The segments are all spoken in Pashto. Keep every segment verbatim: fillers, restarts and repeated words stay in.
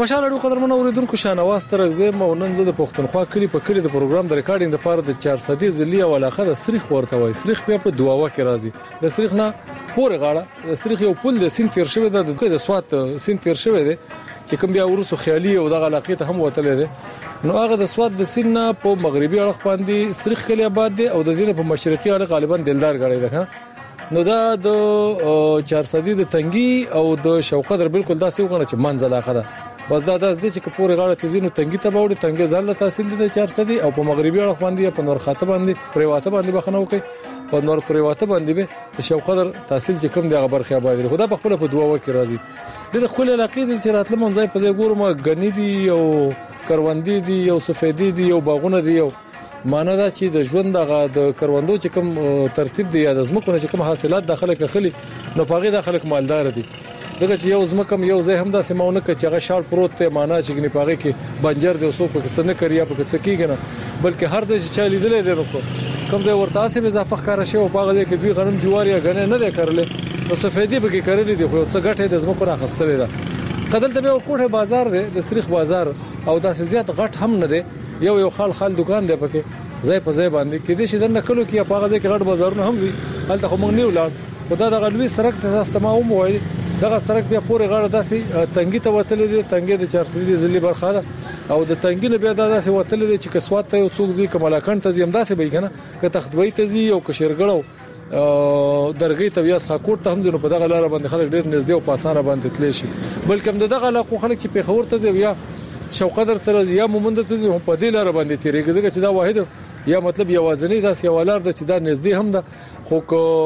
مشال اړو قدرمنو اوریدونکو شانواز ترغزه مو نن زه د پښتونخوا کلی په کلی د پروګرام د ریکارډینګ د پاره د چار صدی زلی او علاقه د سریخ ورته وای سریخ په دواوا کې راځي د سریخ نه پورې غاړه د سریخ یو پل د سین تیر شوی د د سوات سین تیر شوی دی چې کوم بیا ورسو خیالي او د علاقې ته هم وتلې دی نو هغه د سوات د سین په مغربي اړخ باندې سریخ کلی آباد دی او د دې په مشرقي اړخ غالبا دلدار غړي ده نو دا د چار صدی د تنګي او د شوقدر بالکل داسې وګڼه چې منځ علاقه ده بس دا داس دي چې پورې غاړه تزینو تنګي ته باوړي تنګي ځل له تحصیل دي چار صدی او په مغربي اړخ باندې په نور خاطه باندې پریواته باندې بخنه وکي په نور پریواته باندې به د شوقدر تحصیل چې کوم دی خبر خیا باندې خدا په خپل په دوا وکي راځي د خپل علاقې د چراتله منځای په ځای ګورم غنی دي او کروندې دي او سفیدي دي او باغونه دي او معنا دا چې د ژوند دغه د کروندو چې کوم ترتیب دی یا د زمکو چې کوم حاصلات داخله کخلي نو پاغي داخله مالدار دي دغه چې یو زمکم یو ځای هم دا سیمونه کې چې هغه شال پروت ته معنا چې غني پاغي کې بنجر دی اوسو په څه نه کړیا په څه کېږي نه بلکې هر د چې چالي دی دی نو کوم ځای ورته اسې اضافه ښکارا شی او پاغه کې دوی غنم جوار یا غنه نه دی کړل نو سفیدي به کې کړل دي خو څه غټه د زمکو راخستلې ده قدل ته به کوټه بازار دی د سریخ بازار او دا زیات غټ هم نه دی یو یو خال خال دکان دی پکې ځای په ځای باندې کې دي چې د نکلو کې په هغه ځای کې غټ بازارونه هم وي هلته خو موږ نه ولاړ خدا د غلوي سرک ته استماو مو وایي دغه سرک بیا پورې غاړه داسې تنګي ته وتلې دي تنګي د چار صدی زلی برخه ده او د تنګي نه بیا داسې وتلې دي چې کسوات ته یو څوک زی کمالاکان ته زم داسې به کنه که تختوي ته زی او کشرګړو درګي ته بیا ښه کوټ ته هم ځنو په دغه لار باندې خلک ډېر نږدې او په اسانه باندې تللی شي بلکې دغه علاقو خلک چې په خبر ته دی یا شوقدر تر یا مومند ته په دې لار باندې تیریږي چې دا واحد یا مطلب یوازنی دا سیوالار د چې دا نږدې هم ده خو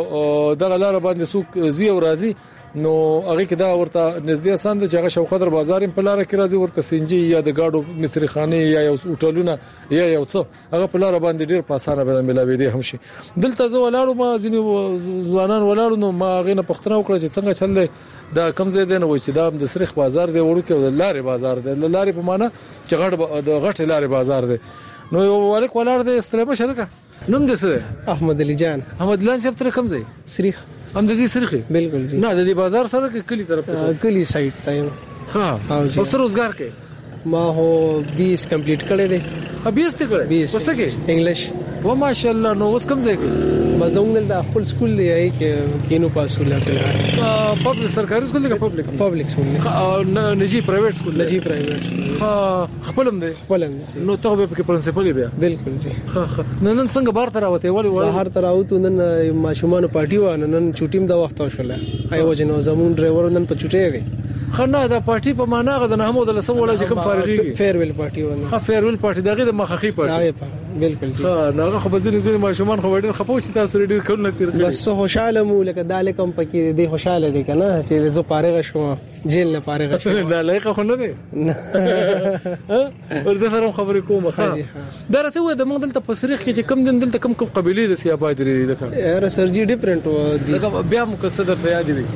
دغه لار باندې څوک زی او راضي نو هغه کې دا ورته نږدې آسان ده چې هغه شوقدر بازار په لار کې راځي ورته سنجي یا د گاډو مصری خانه یا یو هوټلونه یا یو څه هغه په لار باندې ډیر په اسانه به ملاوي دي هم شي دلته زه ولاړو ما ځینې ځوانان ولاړو نو ما غینه پښتنه وکړه چې څنګه چل دی دا کم ځای دی نو چې دا د سریخ بازار دی وړو کې د لارې بازار دی د لارې په معنا چې غټ د غټ لارې بازار دی نو یو والک ولر د استرابه شرکه نوم دې څه احمد علي جان احمد لان شپ تر کوم ځای سریخ هم د دې سریخ بالکل جی نه د دې بازار سره کې کلی طرف ته کلی سایت ته ها او سر روزګار کې ما هو بیس کمپلیټ کړی دی ها بیس ته کړی څه کې انګلیش و ماشاءالله نو اوس کوم ځای کې مزونګل د خپل سکول دی کې کینو پاسول کړل پبلک سرکاري سکول دی پبلک پبلک سکول نه نجی پرایویټ سکول نجی پرایویټ سکول ها خپلم دی خپلم نو ته به کې پرنسپل بیا بالکل جی ها ها نن څنګه بار تر راوته ولی ولی هر تر راوته نن ماشومان پارټي و نن چوټیم د وخت وشله ایو جنو زمون ډرایور نن په چوټي دی خنه دا پارټي په معنا غد نه هم د لسم ولا چې کوم فارغي فیرویل پارټي ونه ها فیرویل پارټي دغه د مخخي پارټي بالکل جی ها ناغه خو بزنه زین ماشومان خو ډیر خپو چې تاسو ډیر کول نه تیر بس خوشاله مو لکه داله کم پکې دی خوشاله دي کنه چې زه فارغ شوم جیل نه فارغ شوم نه لایق خو نه دی ورته سره خبرې کوم ها درته و د موږ دلته په سریخ کې چې کم دن دلته کم کوم قبيله د سیابای دی دغه یاره سرجی ډیفرنٹ و دي بیا مقصد ته یاد دي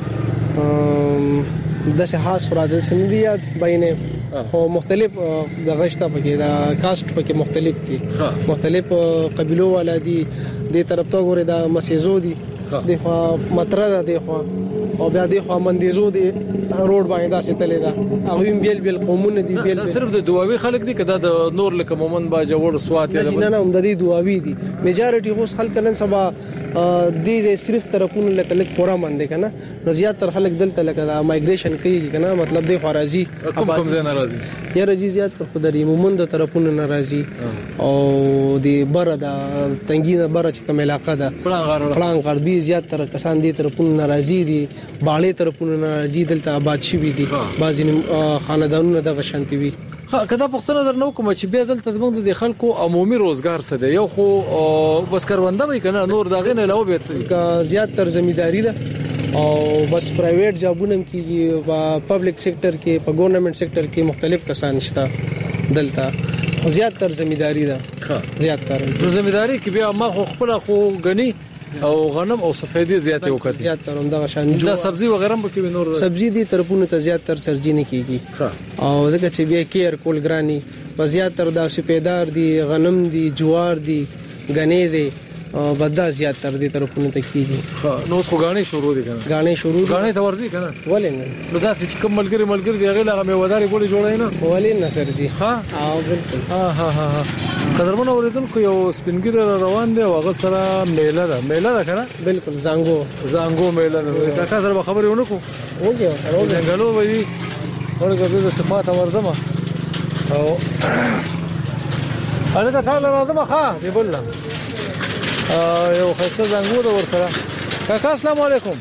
د سحاس فراد سندیات بینه خو مختلف د غشته پکې د کاست پکې مختلف دي مختلف قبيلو والا دي د طرف ته ګوره د مسیزو دي د خو متره ده د خو او بیا د خو مندیزو دي روډ باندې دا ستلې ده هغه بیل بیل قومونه دي بیل صرف د دواوی خلک دي کدا د نور لکه مومن با جوړ سوات یا نه نه هم د دې دواوی دي میجارټي خو خلک نن سبا د صرف طرفونه لکه لک پورا مند کنه نو زیات تر خلک دلته لکه دا مایګریشن کوي کنه مطلب د خارجي کوم کوم ځای ناراضي یا رجی زیات تر خدای مومن د طرفونه ناراضي او د بره د تنګینه بره چې کوم علاقه ده پلان غربي زیات تر کسان دي طرفونه ناراضي دي باړې طرفونه ناراضي دلته آباد شي دي بعضی خاندانونه د غشنتی وي کدا پښتنه درنو کوم چې بیا دلته موږ د خلکو عمومي روزګار څه دی یو خو بس کرونده وي کنه نور داغه نه علاوه به څه زیات تر زمینداری ده او بس پرایویټ جابونه کیږي په پبلک سېکټر کې په ګورنمنت سېکټر کې مختلف کسان شته دلته زیات تر زمینداری ده زیات تر زمینداری کې بیا ما خو خپل خو غني او غنم او سفیدی زیات وکړي زیات تر همدا شان دا سبزی وغیرہ به کې نور سبزی دي طرفونه ته زیات تر سرجی نه کیږي او ځکه چې بیا کیر کول ګرانی په زیات تر دا سپیدار دي غنم دي جوار دي غنې دي بدا زیات تر دې طرفونه ته کیږي. نو خو غاڼې شروع دي کنه غاڼې شروع غاڼې ته ورځي کنه ولې نه نو دا چې کوم ملګری ملګری دی هغه لغه مې وداري ګولې جوړای نه ولې نه سر جی ها او بالکل ها ها ها قدرمن اوریدونکو یو سپینګر روان دی او هغه سره میله ده میله ده کنه بالکل زنګو زنګو میله ده دا کا سره خبرې ونکو وګورئ سره څنګهلو وي ورګه د صفات وردمه او انا ته تعال راځم ښا دی بل یو خاصه زنګو ده ورسره کاکا السلام علیکم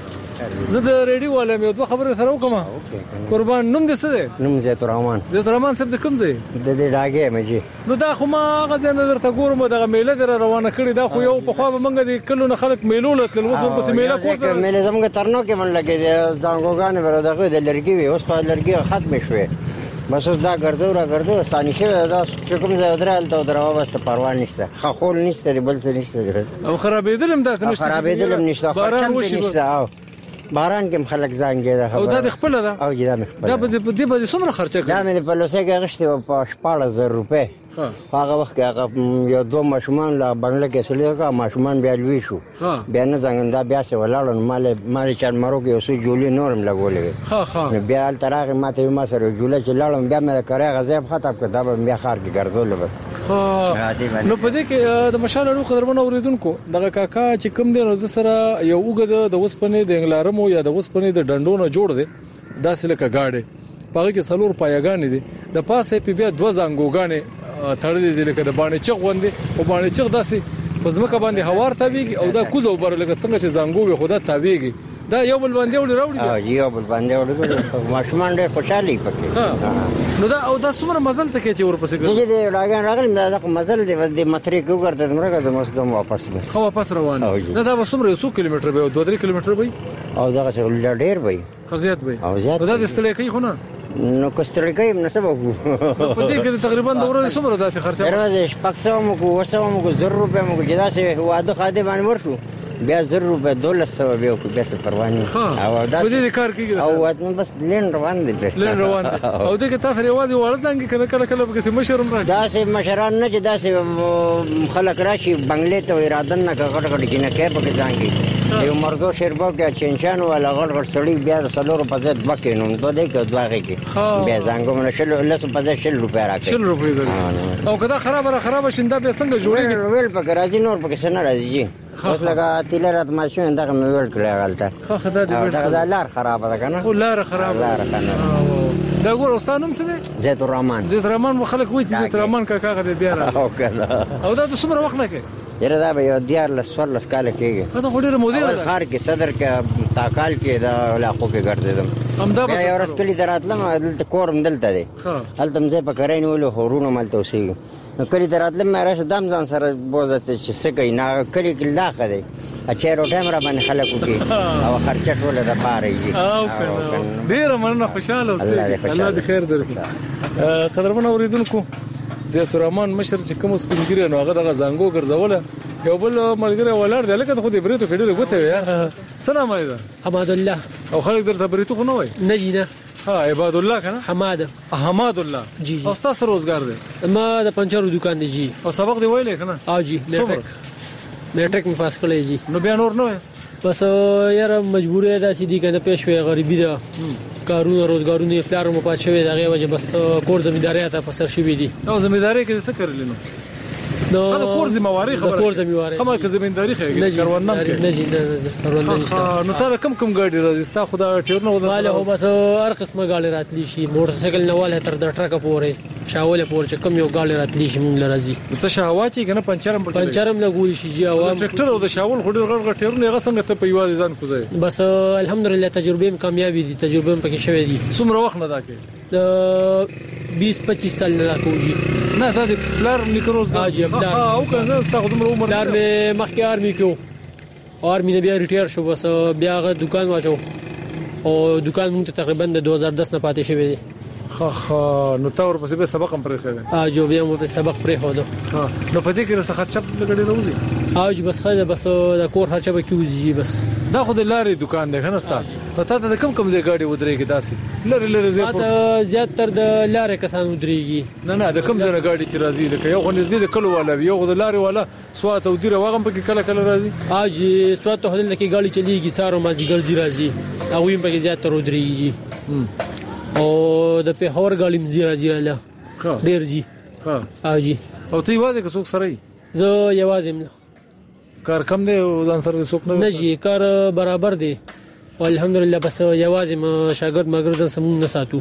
زه د ریډیو والم یو دوه خبرې سره وکم قربان نوم دې څه دی نوم زیت الرحمن زیت الرحمن صاحب د کوم ځای د دې راګه مې نو دا خو ما غزه نظر ته ګورم دغه میله در روانه کړی دا خو یو په خوا به منګه د کلو نه خلک میلو لتل وسو پس میله کوته میله زموږ ترنو کې من لګي دي ځانګوګان ور دغه د لړکی وي اوس خو لړکی ختم شوه بس اوس دا ګرځو را ګرځو ثاني شوه دا کوم ځای درال ته دروا بس پروا نشته خول نشته بل څه نشته او خرابېدل هم دا نشته خرابېدل هم نشته باران وشي نشته باران کې خلک ځانګي ده او دا د خپل ده او دا مخ دا به دې به څومره خرچه کړي دا مې په لوسه کې غشته په شپږ زره روپے هغه وخت کې هغه یو دوه ماشومان لا بنگله کې سولې کا ماشومان بیا لوي شو بیا نه څنګه دا بیا څه ولاړ مال مال چار مرو کې اوسې جوړې نورم لګولې ها ها بیا ترغه ماته ما سره جوړه چې لاړم بیا مې کړه غزيب ختم کړ دا بیا خار کې ګرځول بس ها نو په دې کې د مشال اړو قدرمن اوریدونکو دغه کاکا چې کوم دی نو د سره یو وګد د وسپنې د انګلارمو یا د وسپنې د ډنډونو جوړ دی داسې لکه گاډي پاره کې سلور پایګانې دي د پاسه په بیا دوه زنګوګانې تړلې دي لکه د باندې چغ وندي او باندې چغ داسې پزمکه باندې هوار تاویږي او دا کوزه وبره لکه څنګه چې زنګو به خدا تاویږي دا یو بل باندې وړي راوړي او یو بل باندې وړي ماشومان ډېر خوشالي پکې نو دا او دا څومره مزل ته کې چې ورپسې ګرځي چې دې راغان راغلی دا مزل دې ود متري کو ګرځي دمرګه د مسلم واپس بس خو واپس روان دا دا څومره یو کیلومتر به دوه درې کیلومتر به او دا څه ډېر به خزيات به او زیات دا د ستړي کوي خو نه نو کستړی کوي نو سبا کو په دې کې تقریبا د ورځې څومره داسې خرچه درځي شپږ سوه مو کو وسو مو کو زر روپے مو کو جدا سه واده خاده باندې ورشو بیا زر روپے دولس سو بیا کو بس پروانه او دا دې کار کیږي او وته بس لین روان دي لین روان دي او دې کې تاسو ریوازي وړل څنګه کله کله کله به مشرم راشي دا سه مشران نه چې دا سه خلک راشي بنگلې ته اراده نه کړه کړه چې نه کې پکې ځانګي یو مرګو شربو کې چنچان ولا غړ غړ سړی بیا سلور په ځد بکې نو ته دې کې دواغه کې بیا ځانګو من شل لس په ځد شل روپیا راکې شل روپیا او کدا خراب خراب شیندا به څنګه جوړیږي ویل پکې راځي نور پکې سن راځي اوس لګا تیلرات ماشین دغه مې ویل کړی غلطه خو خدای دې دا دا لار خراب ده کنه او لار خراب لار کنه دا ګور استادوم څه دی زید الرحمن زید الرحمن خلک وایي زید الرحمن کاکا غته بیا را او کنه او دا څومره وخت نه کوي یره دا به یو دیار لسفر لس کال کېږي دا خو ډېر مودې ده خار کې صدر کې تاکال کې دا علاقو کې ګرځیدم همدا به یو رس کلی دراتلم دلته کورم دلته دی هلته مزه په کرین ولو هورونو مالته اوسېږي نو کلی دراتلم مې راشه دم ځان سره بوزه چې څه کوي نه کلی کې لاخه دی اچھا روټه مرا باندې خلک وکي او خرچه ټوله د پاره او ډېر مننه خوشاله اوسئ الله دې خیر درکړي قدرمن اوریدونکو زیت الرحمن مشر چې کوم سپینګری نو هغه دغه زنګو ګرځوله یو بل ملګری ولر دی لکه خو دې بریتو کډیره غوته یا سلام علیکم حماد الله او خلک درته بریتو خو نه وای نجیده ها عباد الله کنه حماد حماد الله جی او تاسو روزګار دی ما د پنچرو دکان دی جی او سبق دی ویلې کنه او جی میټرک میټرک می پاس کړی جی نو بیا نور نه بس یاره مجبوری ده سیدی کنه پیش وی غریبی ده کارونه روزګارونه افطار مو پات شوی دغه وجه بس کور زمینداری ته پسر شوی دي او زمینداری کې څه کړل نو نو دا کور زمواري خبره کور زمواري کومه کې زمینداری خېږي کاروانم کې نه جی کاروانم نشته نو تر کم کم ګاډي راځي ستا خدا ټیرنو ودا هو بس هر قسمه ګاډي راتلی شي موټر سایکل نواله تر د ټرک پورې شاوله پورې کم یو ګاډي راتلی شي مونږ راځي ته شاوا چې کنه پنچرم پنچرم لګول شي جی عوام ټریکټر او د شاول خډر غړ غړ ټیرنو هغه څنګه ته په یوازې ځان کوزای بس الحمدلله تجربه هم کامیابی دي تجربه هم پکې شوې دي څومره وخت نه دا کې د بیس پچیس سال نه کوجی نه دا د پلار نیکروز ها جی او کنه ستاسو عمر عمر دار مې مخکې آرمي کې اور مې بیا ریټایر شو بس بیا غا دکان واچو او دکان مونږ ته تقریبا د دوه هزار دس نه پاتې شوی دی خا خا نو تا ور پسې به سبق هم پرې خېده ا جو بیا مو په سبق پرې هو ها نو پدې کې رس خرچه لګړې روزي او بس خاله بس د کور خرچه به کیږي بس دا خو د لارې دکان دی کنه ستا پتا ته کم کم ځای گاډي ودرېږي داسې لری لری ځای په زیات تر د لارې کسان ودرېږي نه نه د کم ځای گاډي چې راځي لکه یو غنځ دي د کلو والا یو د لارې والا سوات او دیره واغم پکې کله کله راځي اج سوات ته هلته کې گاډي چلیږي سارو مازی ګرځي راځي او ویم پکې زیات تر ودرېږي او د په هور غالم زیرا زیرا له ډیر جی ها او جی او تی واځه که څوک سره زه یوازې مله کار کم دی او ځان سره څوک نه نه جی کار برابر دی الحمدلله بس یوازې ما شاګرد مګر ځان سمون نه ساتو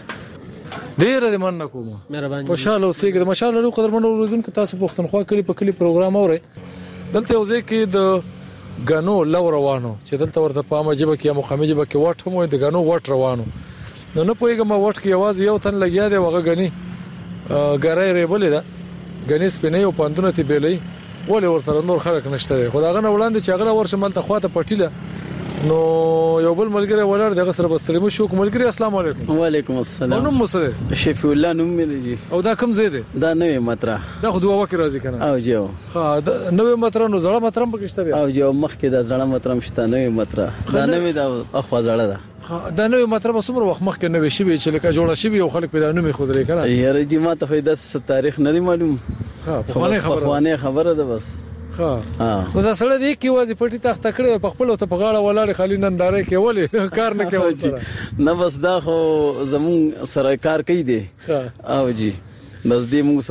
ډیر دې من کوم مهرباني خوشاله اوسئ ماشاءالله لو قدر منو ورودونکو تاسو پښتونخوا کلی په کلی پروګرام اورئ دلته یو ځای کې د غانو لو روانو چې دلته ورته په امجبه کې مخامجه به کې واټ هم د غانو واټ روانو نو نه پوهیږم واټ کې आवाज یو تن لګیا دی وغه غني ګرای ریبلې ده غني سپینې او پاندونه تی بیلې ولې ورسره نور خلک نشته خو دا غنه وړاندې چې هغه ورشه ملته خواته پټیله نو یو بل ملګری ولر دغه سره بستلمو شو ملګری السلام علیکم وعلیکم السلام نو مسره شفیع الله نوم مې دی او دا کوم ځای دی دا نوې مطرح دا خو دوه وکه راځي کنه او جو ها دا نوې مطرح نو زړه مطرح پکشته بیا او جو مخکې دا زړه مطرح شته نوې مطرح دا نوې دا اخوا زړه ده دا نوې مطرح څومره وخت مخکې نوې شي چې لکه جوړه شي او خلک پیدا نومې خو درې کنه یاره جی ما ته فائدہ تاریخ نه معلوم ها خبره خبره خبره ده بس ها نو دا سره دی کی وازی پټی تخت کړي په خپل ته په غاړه ولاړ خالی ننداره کې ولې کار نه کوي نه بس دا خو زمون سره کار کوي دی او جی بس دې موږ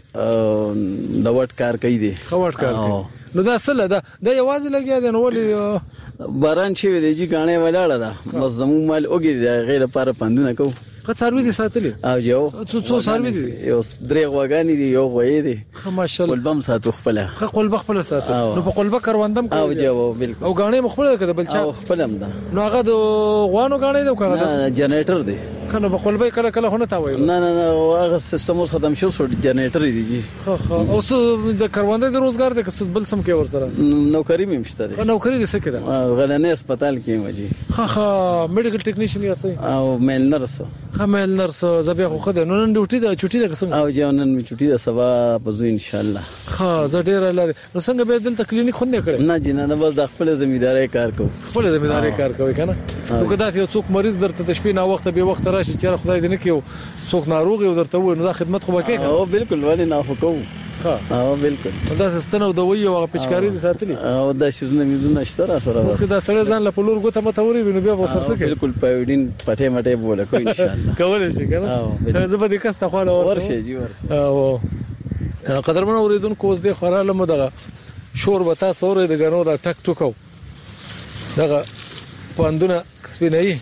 سره د وټ کار کوي دی وټ کار کوي نو دا سره دا د یوازې لګیا دی نو ولې باران شي دی جی غاڼه ولاړه ده بس زمون مال اوګي غیر لپاره پندونه کوو که څاروي دي ساتلي او یو څو څو څاروي دي یو درې غواګانی دي یو غوي دي ماشاءالله قلبم ساتو خپل خو قلب خپل ساتو نو په قلب کروندم او جو بالکل او غاڼه مخبل کده بل چا او خپلم ده نو هغه د غوانو غاڼه ده کغه نه جنریټر دی کنه په قلب کله کله خونه تا وای نه نه نه هغه سیستم اوس ختم شو سو جنریټر دی جی خو خو اوس د کروندې د روزګار د کس بل سم کې ور سره نوکری مې مشته دی نوکری دې څه کړه غلنې هسپتال کې مجي ها ها میډیکل ټیکنیشن یا څه او میل نرس ها میل نرس زبیا خو خدای نو نن ډیوټي ده چټي ده قسم او جون نن می چټي ده سبا بزو ان شاء الله ها زه ډیر لاره نو څنګه به دلته کلینیک خوندې کړې نه جنا نه بس د خپل ځمېداري کار کو خپل ځمېداري کار کوي کنه نو کدا ته څوک مریض درته د شپې نه وخت به وخت راشي چې خدای دې نه کیو څوک ناروغ یو درته و نو دا خدمت خو وکړي او بالکل ولې نه خو کو ها او بالکل دا سستنه د وی او پچکاری دي ساتلی او دا شزنه مې نشته را سره اوس کدا سره ځان له پلور غوته متوري ویني بیا وسر څه بالکل پایډین پټه مټه بوله کو ان شاء الله کول شي کنه زه به دې کسته خو ورشه جی ور او قدرمن اوریدونکو اوس دې خوراله مو دغه شور وتا سورې د غنو دا ټک ټکو دغه پاندونه سپینای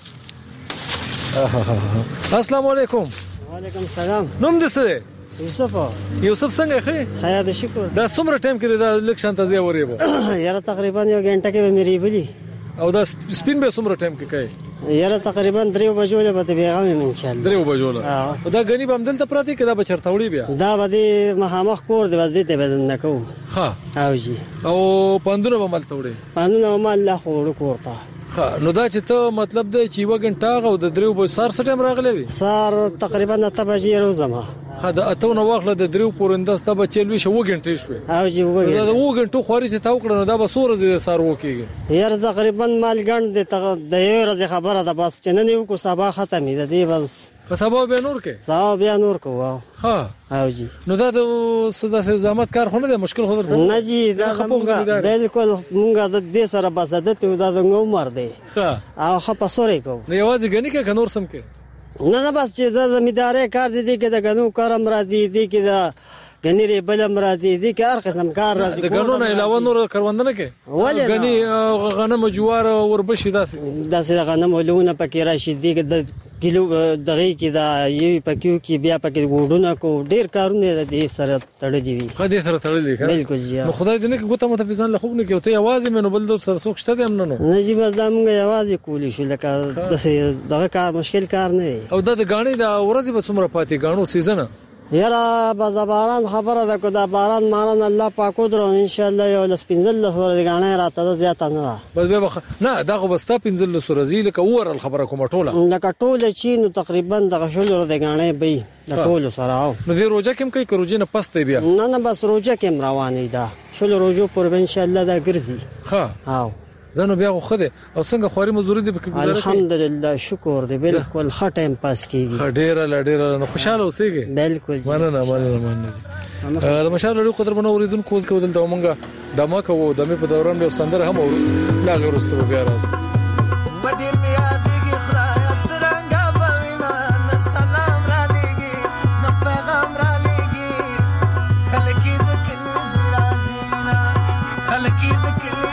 السلام علیکم وعلیکم السلام نوم دې څه یوسف یوسف څنګه ښه حیا د شکر دا څومره ټایم کې دا الیکشن ته ځي وریبو یاره تقریبا یو غنټه کې مې بلی او دا سپین به څومره ټایم کې کوي یاره تقریبا درې بجو له به پیغام ان شاء الله درې بجو له او دا غنی به دلته پراتی کې دا بچرتاوړي بیا دا به مخامخ کور دی وځي ته بدن نکو ها او جی او پاندونه به ملتوړي پاندونه مال له خور کورته نو دا چې ته مطلب دی چې یو غنټه او د دریو به سار سټم راغلی وي سار تقریبا نه تبجې روزما خا د اته نو واخله د دریو پورنده ستا به چلوي شو غنټه شوي او جی وګورئ دا و غنټه خوري چې تا وکړه نو دا به سور زی سار وکیږي یار تقریبا مال ګڼ د د یو ورځې خبره ده بس چې نن یو کو سبا ختمې ده دی بس په سبا به نور کې سبا بیا نور کو ها او جی نو دا د سزا زحمت کار خونه ده مشکل خو درته نه جی دا بالکل مونږه د دې سره بس عادت دا د عمر دی ها او خپ سورې کو نو یوازې غنی کې کنور سم کې نه نه بس چې د زمیداري کار دي کې د غنو کارم راځي دي کې دا غنی ری بلم راځي دي کې هر قسم کار راځي د غنو نه علاوه نور کروندنه کې غنی غنم جوار وربشي داسې داسې غنم ولونه پکې راشي دي کې د کیلو دغه کې دا یی پکې کې بیا پکې وډونه کو ډیر کارونه دي سره تړلې دي خو دې سره تړلې ښه بالکل جی نو خدای دې نه کې ګوته متفیزان له خوګ نه کې ته आवाज مې نو بل د سره څوک شته دې امن نو نه جی بس دا موږ आवाज کولی شو لکه دغه کار مشکل کار نه او دا د غاڼې د ورځې په څومره پاتې غاڼو سیزن یاره به باران خبره ده که دا باران ماران الله پاک ودرو انشاءالله یو لس پنځلس ورځې غاڼې راته ده زیاته نه ده بس بیا بخ... نه دا خو به ستا پنځلس ورځې لکه اوورال خبره کومه ټوله لکه ټوله چې نو تقریبا دغه شل ورځې غاڼې به د ټولو سره او نو دې روژه کې هم کوي که روژې نه پس دی بیا نه نه بس روژه کې هم روانې ده شل روژو پورې به انشاءالله دا ګرځي ښه او زنو بیا خو خده او څنګه خواري مزدوري دي پکې گزاره کوي الحمدلله شکر دی بالکل ښه ټایم پاس کیږي ډېر لا ډېر نو خوشاله اوسېږي بالکل مننه مننه مننه د مشال لري قدر بنو اوریدونکو کو دلته مونږه دمه کوو د مې په دوران به سندره هم اورو لا غیر واستو بیا راځو وډیر میا دیږي خدای سرنګا بوینا سلام را لګي نو پیغام را لګي خلک د کلی زرازینا خلک د کلی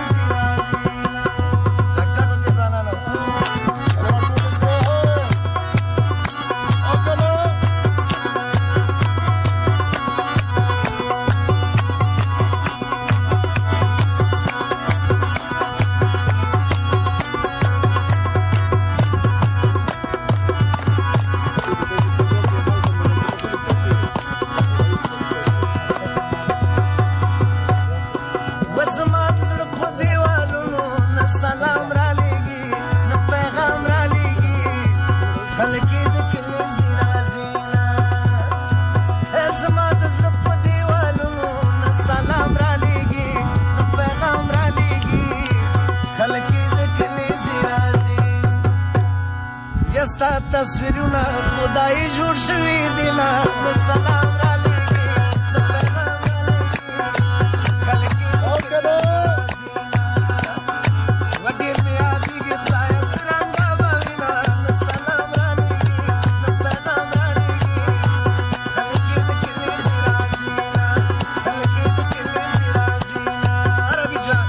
تصویرونه خدای جوړ شوی دی نه سلام را لګي د پیغام خلک وډیر میا دیږي خدای سرنګا بوینا سلام را لګي د پیغام را لګي خلک د کلی سرازینا خلک د کلی سرازینا عربي جان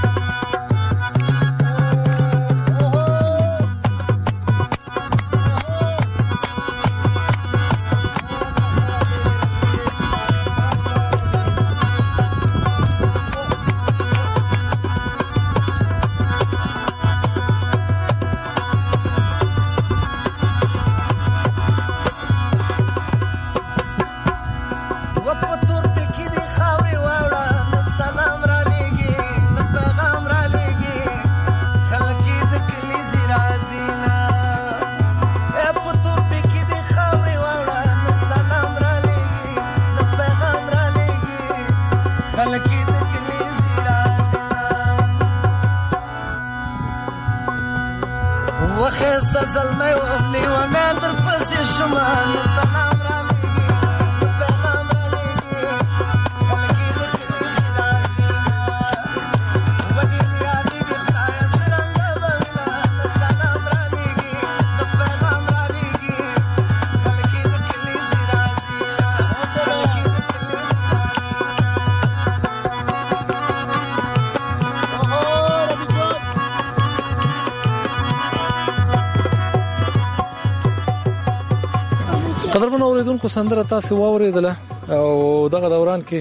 وخست زلمه و لیوانه در پس شما سلام را لگی تو پیغام را لگی خلقی در کلی سرازینا وڈی میادی بخدای سرنگا بوینا سلام را لگی تو پیغام را لگی خلقی در کلی سرازینا خلقی در کلی قدر بنو اوریدونکو سندره تاسو واوریدله او دغه دوران کې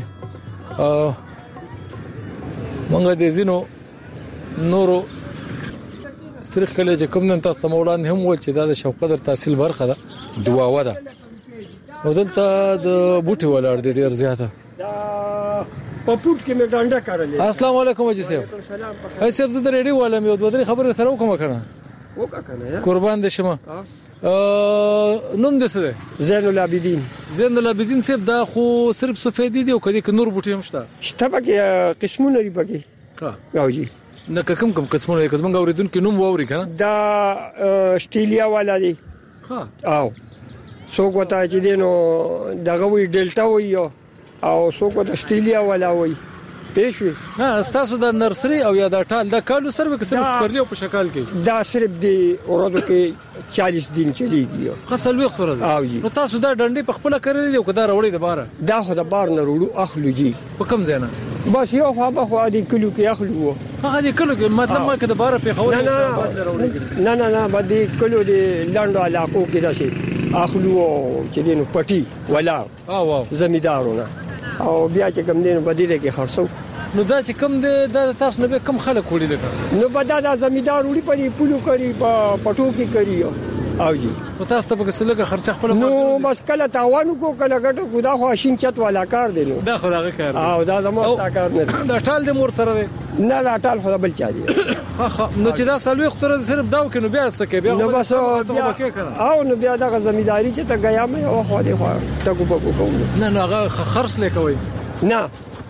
مونږ د زینو نورو سرخ کله چې کوم نن تاسو مولانا هم ول چې دا د شوق قدر تحصیل برخه ده دواوه ده نو دلته د بوټي ولر دی ډیر زیاته په پټ کې مې ډانډه کارلې. السلام علیکم اجي صاحب. هي صاحب زه د ریډي والم یو دوه خبره سره وکم کنه. وکا کنه قربان دې شمه. ا نوم دې څه ده؟ زین العابدین. زین العابدین صاحب دا خو صرف سفیدی دی او کدي ک نور بوټي هم شته. شته پکې قسمونه لري پکې. ها. او جی. نه کوم کوم قسمونه لري کزمنګ اوریدونکو نوم ووري کنه. دا استرالیا والا دی. ها. او څوک وتا چې دینو دغه وی ډیلټا وی او څوک د استرالیا والا وی پېښوي. ها تاسو د نرسري او یا د ټال د کالو سره به قسم سپرلی په شکل کې دا صرف دی ورته کې چالیس دن چلیږي. خاصل وخت ورته. او جی. نو تاسو دا ډنډې په خپل کړی دی او کدا وروړي د بار. دا خو د بار نه وروړو اخلو جی. په کوم ځای نه؟ بس یو خو به خو دې کلو کې اخلو. هغه دې کلو کې مطلب ما کې د بار په خو نه نه نه باندې کلو دې لاندو علاقو کې راشي اخلو چې دینو پټي ولا او واو زمیدارونه او بیا چې کوم دینو بدیله کې خرڅو. نو دا چې کوم دی دا تاسو نه کم خلک وړي لکه نو بدا دا زمیدار وړي په پولو کوي په پټو کې کوي او جی او تاسو ته به څه خرچه خپل نو بس کله تاوان کو کله ګټو کو دا خو شین چت والا کار دی نو دا خو هغه کار او دا زموږ ستا کار نه دا ټال د مور سره دی نه دا ټال خو بل چا دی نو چې دا سلوي خطر صرف داو کې نو بیا څه کې بیا نو بس او نو بیا دا زمینداری چې ته غیا مې او خو دې خو ټکو پکو کوم نه نو هغه خرڅ لیکوي نه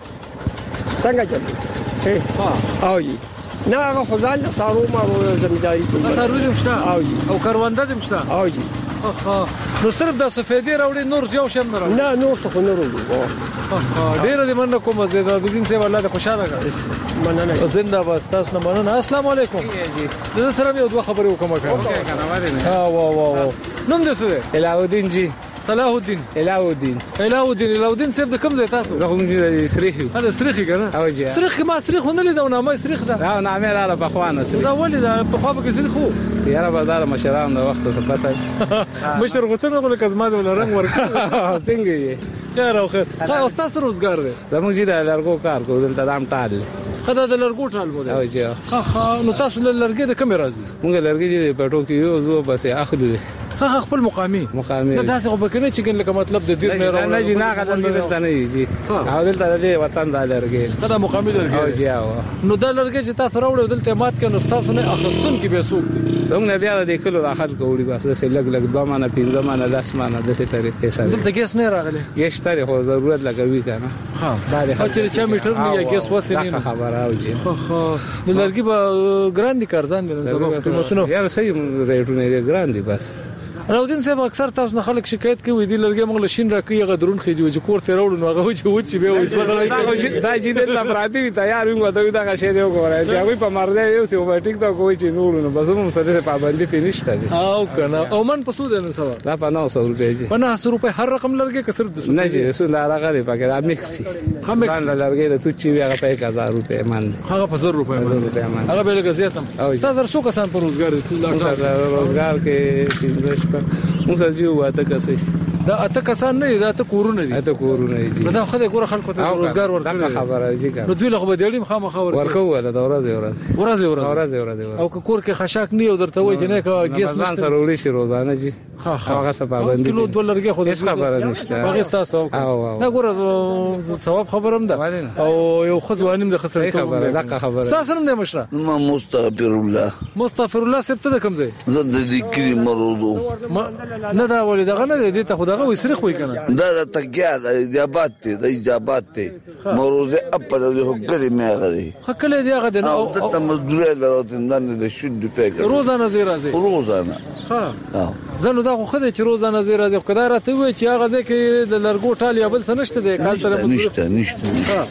څنګه چل ها او جی نه هغه خدای له سارو ما زمینداری کوي سارو دې مشته او جی او کاروانده دې مشته او جی نو صرف د سفیدی راوړي نور جو شم نه نه نور څه نه وروړي ډیر دې مننه کوم زیاده بدین سه والله خوشاله کړ مننه زنده باد تاسو نه مننه السلام علیکم زه سره یو دوه خبرې وکم کنه ها وا وا وا نوم دې څه الہ الدین جی صلاح الدین الہ الدین الہ الدین الہ الدین صاحب د کوم ځای تاسو زه هم دې سریخي هدا سریخي کنه او جی سریخي ما سریخ ونه لیدو نه ما سریخ ده دا نامه را په خوانه سریخ دا ولې دا په خوا به سریخ وو یاره بدل مشران د وخت څه پته مشر غوتنه غل کزما د رنگ ورک څنګه یې خیر او خیر خا استاد روزګار دی زموږ جی د لارګو کار کو دلته دام ټال خدای د لارګو ټال بوله او جی ها ها نو تاسو لارګي د کوم راځي مونږ لارګي جی په ټو کې یو زو بس اخلو ها خپل مقامي مقامي نه تاسو خو بکنه چې ګن لکه مطلب د دې نه نه جی نه غلط دلته نه جی او دلته د وطن د لارګي خدای مقامي لارګي او جی او نو د لارګي چې تاسو راوړل دلته مات کړي تاسو نه اخستون کې به سوق دوم نه بیا د کلو داخل کوړي بس د لګ لګ دوه مانه پینځه مانه لاس مانه د څه طریقې سره دلته ګیس نه راغلی ګیس ترې خو ضرورت لګوي کنه ها دا چې چا میټر نه یا ګیس وسه نه خبره او جی خو د لارګي به ګراندي کارزان دي نو قیمتونه یار صحیح ریټونه ګراندي بس راودین صاحب اکثر تاسو نه خلک شکایت کوي دی لرګي موږ لشین راکې غدرون خېږي چې کور ته راوړو نو هغه چې و چې به وي دا چې د لپاره وي تیار وي غوډه دا غشې دی وګورای چې هغه په مرده یو سی اوټیک دا کوی چې نور نو بس موږ سره پابندي پینشته دي او کنه او من پسو ده نه سوا دا په نو سو روپے جی په نه سو روپے هر رقم لرګي کثر د نه جی سو دا هغه دی پکې دا میکسي هم میکس لرګي د تو چې هغه په هزار روپے مان هغه په زر روپے مان هغه به لګ زیاتم تاسو څو کسان په روزګار دي روزګار کې پینځه شپه موږ جو واته کسي دا اته کسان نه دا ته کورونه دي اته کورونه دي دا خدای کور خلکو ته روزګار ورکړي دا خبره دي نو دوی له خو به دیړم خامخا ورکو ولا دا ورځ ورځ ورځ ورځ ورځ او کور کې خشاک نه او درته وای چې نه کا ګیس نشته سره وړي شي روزانه جی ها هغه څه پابندي کیلو دولرګي خو هیڅ خبره نشته هغه تاسو دا ګوره ثواب خبرم ده او یو خزوانیم د خسرې خبره دا خبره تاسو هم د مشره ما مستغفر الله مستغفر الله سبته د کوم ځای زه د ذکر مرودو نه دا ولې دغه نه دي ته خدای وي سرخ وي کنه دا د تګیا د اجابات ته د اجابات ته مروزه خپل د هګړې مې غري خکله دی هغه د او د مزدوري دروته نه د شود پیګ روزانه زی راځي روزانه ها زنه دا خو خدای چې روزانه زی راځي خو دا راته وي چې هغه ځکه د لرګو ټال یا بل څه نشته دی کال سره نشته نشته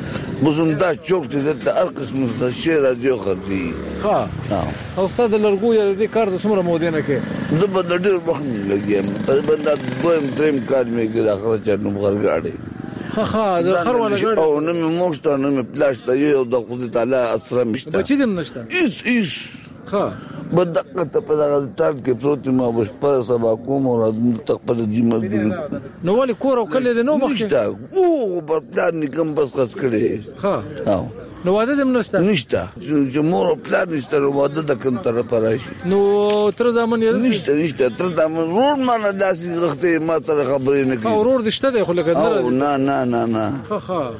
بزم دا چوک ته د هر قسم څه شی راځي خو دی ها او استاد لرګو یا د کار د څومره مودې نه کې د بل ډېر وخت لګیم تقریبا دا دویم دریم کار مې کې داخله چنو غرغاړي ها ها د خر ولا غړ او نو مې موشته نو مې پلاش ته یو د خدای تعالی اسره مشته بچی دم نشته ایس ایس ها بدقه ته په دغه ټال کې پروت ما وش پر سبا کوم او تقبل دي مزدور نو ولي کور او کله د نو مخته او په پلان نکم بس خاص کړي ها او نو واده دم نشته نشته چې مور او پلان نشته نو واده د کوم طرف راشي نو تر ځامن یې نشته نشته تر ځامن روړ ما نه داسې غخته ما تر خبرې نه کوي او روړ دشته دی خو لکه نه نه نه نه نه ها ها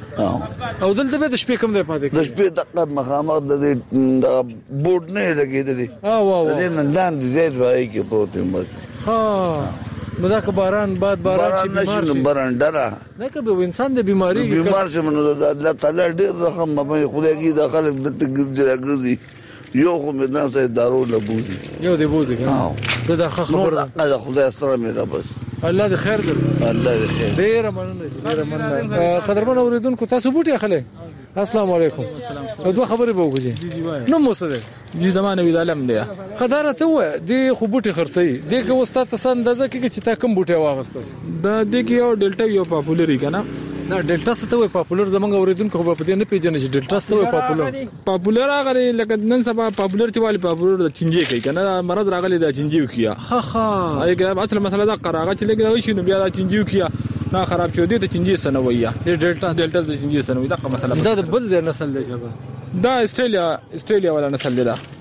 او دلته به د شپې کوم دی پاتې د شپې دغه مخامخ د بورډ نه لګېدلی او او د نن لاندې زید وای کې پروت یم ها نو دا که باران باد باران شي بیمار شي باران ډره نه که به انسان د بیماری بیمار شي نو د الله تعالی ډېر رحم په خدای کې د خلک د تګ یو خو مې نه سي دارو لبوزي یو دی بوزي کنه دا د خبره ده خدای سره مې را بس الله دې خیر درکړي الله دې خیر ډیر مننه ډیر مننه قدرمن اوریدونکو تاسو بوټي اخلي السلام علیکم نو دوه خبرې به وکړي نو مو څه دی دې زمانه وی عالم دی خدای ته و دې خو بوټي خرڅي دې که استاد ته اندازه کې چې تا کوم بوټي واغسته دا دې کې یو ډیلټا یو پاپولری کنه دا ډیلټا څه ته وي پاپولر زمونږ اوریدونکو په دې نه پیژنې چې ډیلټا څه وي پاپولر پاپولر هغه لکه نن سبا پاپولر چې والی پاپولر د چنجي کوي کنه مرض راغلی د چنجي کیا ها ها هغه اصل مسله دا قراغه چې لګي دا شي نو بیا د چنجي کیا نه خراب شو دي ته چنجي سنوي دې ډیلټا ډیلټا د چنجي سنوي دا مسله دا د بل ځای نسل دی دا استرالیا استرالیا ولا نسل دی دا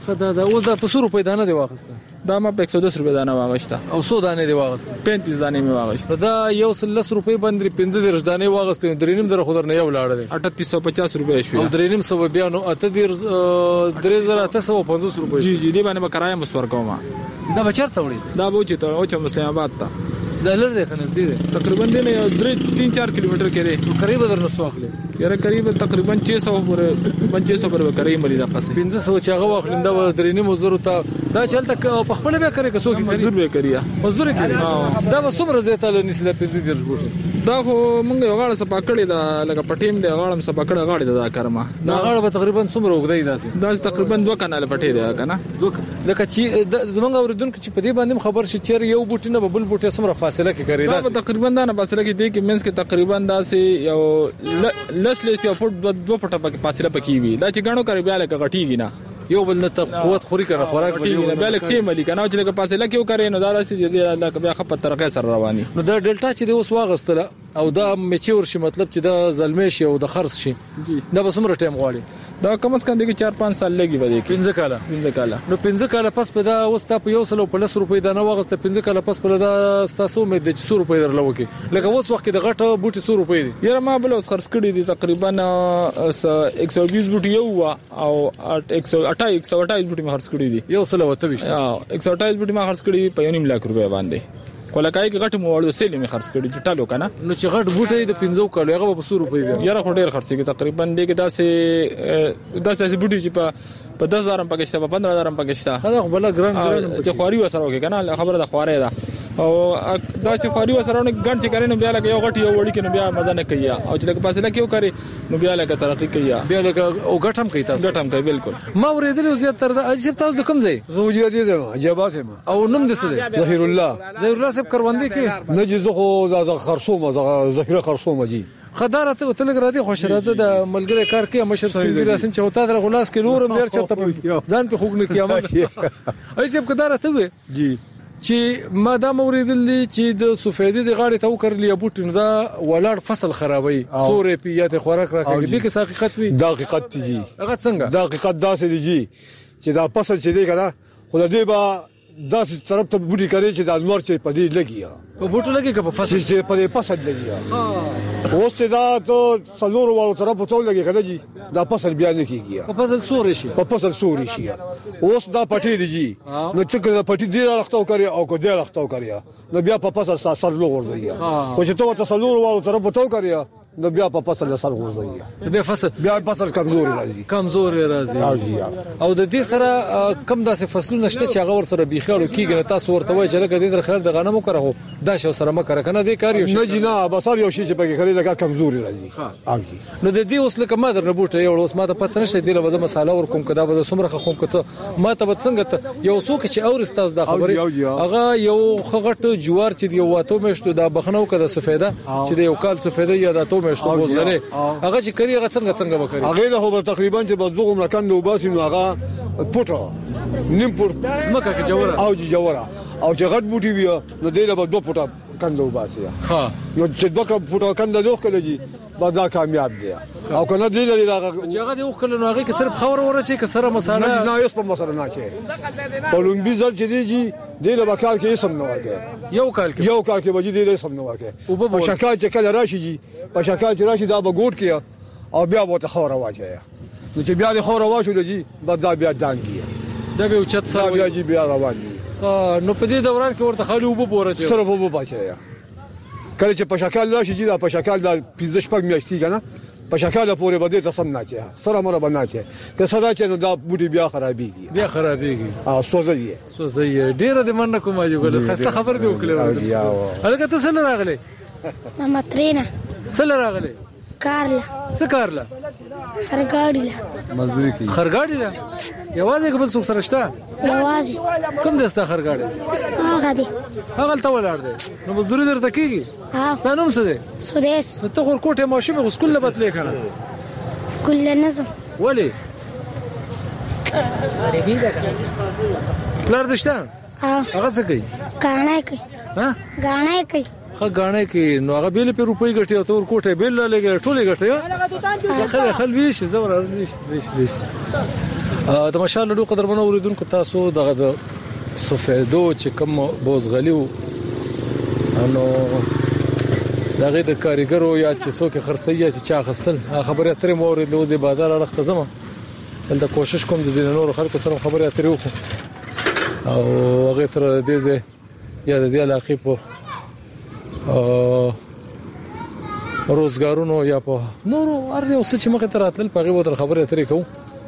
خدا دا اوس دا په څو روپۍ دانه دی واغسته؟ دا ما په یک سو دس روپۍ دانه واغسته. او څو دانې دی واغسته؟ پینتیس دانې مې واغسته. دا یو سل لس روپۍ باندې پنځه دېرش دانې واغسته، درې نیم زره خو درنه یو لاړه دی، اټتیس سو پچاس روپۍ شوې. او درې نیم سوه بیا نو اته دېرش درې زره اته سوه پنځوس روپۍ. جی جی دې باندې به کرایه مو ورکوم. دا به چېرته وړي؟ دا به وچې ته وچه مسلم آباد ته. دا لر دی که نږدې دی؟ تقریبا دی نه یو درې تین چار کیلومتر کې دی. نو کرایه به درنه څو اخلي؟ یاره قریب تقریبا چھ سو پورې پنځه سو پورې کرایه ملي دا قصې پنځه سوه چې هغه واخلم دا به درې نیمو زرو ته. دا چې هلته په خپله بیا کوې که څوک یې مزدور به کوي مزدور یې کوي. دا به څومره ځای تاله نیسي دا پنځه دېرش بوټي؟ دا خو مونږ یو غاړه صفا کړې ده لکه په ټیم دی غاړه مې صفا کړې غاړې ده دا کرمه. دا غاړه به تقریبا څومره اوږده وي داسې؟ داسې تقریبا دوه کناله پټې دی که نه دوه. لکه چې زمونږ اورېدونکي چې په دې باندې خبر شي چېرې یو بوټي نه به بل بوټی څومره فاصله کې کوي؟ دا به تقریبا دا نه فاصله کې دی کې منځ کې تقریبا داسې یو لس لس یو فوټ دوه فوټه پکې فاصله پکې وي. دا چې ګڼو کوي بیا لکه غټېږي نه، یو بل ته قوت خوري کنه خوراک غټېږي بیا لکه ټیم علی کنه چې لکه فاصله کې وکړي نو دا داسې لکه بیا خپل طریقې سره رواني. نو دا ډیلټا چې دی اوس واغستله او دا میچور شي، مطلب چې دا زلمی شي او د خرڅ شي، دا به څومره ټایم غواړي؟ دا کم از کم دی کې چار پنځه سال لګي به دی. پنځه کاله پنځه کاله نو پنځه کاله پس په دا اوس تا په یو سل او په لس روپۍ دانه واغسته، پنځه کاله پس په دا ستاسو امید دی چې څو روپۍ درله وکړي؟ لکه اوس وخت کې د غټه بوټي څو روپۍ دي؟ یاره ما بل اوس خرڅ کړي دي تقریبا یک سو بیس بوټي یو وه او یک سو اټایس یک سو اټایس بوټي مې خرڅ کړي دي. یو سل او اته ویشت یک سو اټایس بوټي ما خرڅ کړي په یو نیم لاک روپۍ باندې. کولکای کې غټ مو وړو سیل مې خرڅ کړي چې ټالو کنه. نو چې غټ بوټي د پنځو کالو هغه په څو روپۍ دی؟ یاره خو ډېر خرڅ کړي تقریبا دی کې داسې داسې بوټي چې په په دس هزار پکې شته، په پندرہ هزار پکې شته. خدا خو بل ګران ګران چې خواري وسره وکي کنه خبره د خواري ده. او دا چې خواري وسره نه ګڼ چې کړي نو بیا لکه یو غټ یو وړي کې نو بیا مزه نه کوي، او چې لکه فاصله کې وکړي نو بیا لکه ترقی کوي، بیا لکه او غټ هم کوي. تاسو غټ هم کوي بالکل. ما ورېدل زیات تر دا اجازه تاسو د کوم ځای؟ زوجي دي ده جواب هم او نوم دې څه دی؟ ظهیر الله. ظهیر الله صاحب کروندې کې نه جي زه خو دا خرصومه ظهیر خرصومه جي خدای ته تل غراته خوش راته د ملګری کار کې مشر سپیډ راسن چوتا در غلاس کې نور مېر چته ځان په خوګ نه کیامه ایسه په دارته وي جی چې ما دا موریدل دي چې د سفیدی د غاړې ته وکړلې بوټ دا ولاړ فصل خرابوي سورې پیاته خوراک راکړي دي کې حقیقت وي. دا حقیقت دي هغه څنګه؟ دا حقیقت داسې دي جی چې دا فصل چې دی کنه خو دې با داسې طرف ته بوټي کوي چې د انور چې پدې لګي په بوټو لګي که په فصل چې پدې فصل لګي. اوس دا ته څلور والو طرف ته لګي کنه جی دا فصل بیا نه کیږي. په فصل سوري شي په فصل سوري شي. اوس دا پټي دي جی نو چې کله پټي دی راختو کوي او کو دی راختو کوي نو بیا په فصل سره سر لوغورځي. خو چې ته څلور والو طرف ته کوي نو بیا په فصل سره ورځي، بیا فصل بیا فصل کمزور راځي کمزور راځي. او د دې سره کم داسې فصلونه شته چې هغه ور سره بيخاړو کیږي نه تاسو ورته وایي چې لکه دې در خیر د غنمو کړو دا شو سره مکر کنه دې کار یو نه جنا بسار یو شي چې پکې خري لکه کمزور راځي. اوجي نو د دې اوس لکه ما در بوټه یو اوس ما ته پته نشته دی له وځه مساله ور کوم کدا به سمره خو کوم ما ته څنګه یو څوک چې اور استاد د خبرې هغه یو خغټ جوار چې یو واتو مشته دا بخنو کده سفیده چې یو کال سفیده یا د تو مشته بوزغره هغه چې کری هغه څنګه څنګه وکړي هغه له هو تقریبا چې بزغم راکند وباسي نو هغه پټه نیم پټ زمکه کې جوړه او جوړه او چې غټ بوټي وي نو دله به دوه پټه کند وباسي. ها نو چې دوه پټه کند دوه کړي بعد دا کامیاب دی او کنه دی لري دا چې هغه دی وکړل نو هغه کې صرف خبر ورچې کې سره مساله نه نه یوس په مساله نه چي په لومبي ځل چې دی دی له وکال کې سم نه ورګي یو کال کې یو کال کې وځي دی له سم نه ورګي په شکایت چې کله راشي جی په شکایت راشي دا به ګوټ کیا او بیا وته خوره واچي نو چې بیا له خوره واچو دی بعد دا بیا دانګي دا به اوچت سره بیا جی بیا روان دي. نو په دې دوران کې ورته خالي وبو پورچې سره وبو بچي کله چې په شکل راشي جی دا په شکل د پنځه شپږ میاشتې کنه په شکل پورې بده ته سم نه چي سره مر باندې چي که سره چې نو دا بوټي بیا خرابيږي بیا خرابيږي ا سوځي سوځي ډیر د مننه کوم اجو ګل خسته خبر دی وکړه هغه ته څه راغله ما ترینا څه راغله کارلا څه کارلا خرګاډی مزدوري کوي خرګاډی لا یوازې قبل څوک سره شته یوازې کوم دسته خرګاډی هغه دی هغه ته ولاړ دی نو مزدوري درته کیږي ها ستانوم څه دی سودیس ته خور کوټه ماشومه سکول لبتلې کنه سکول نظم ولی عربي ده پلار دشته ها هغه څه کوي غاڼه کوي ها غاڼه کوي خو غاڼه کې نو هغه بیل په روپۍ ګټي او تور کوټه بیل لګي ټولې ګټي خل خل ویش زور ویش ویش د مشال لډو قدرمنو اوریدونکو تاسو دغه د سفیدو چې کوم بوزغلیو نو دغه د کاریګرو یا چې څوک خرڅي یا چې چا خستل خبره اترې مورید له د بازار اړخته زما دلته کوشش کوم د زینونو خلکو سره خبره اترې وکړو او هغه تر دې ځای یا د دې علاقې په روزګارونو یا په نورو ارزه او څه چې مخه تر اتل په غو تر خبره اترې کوو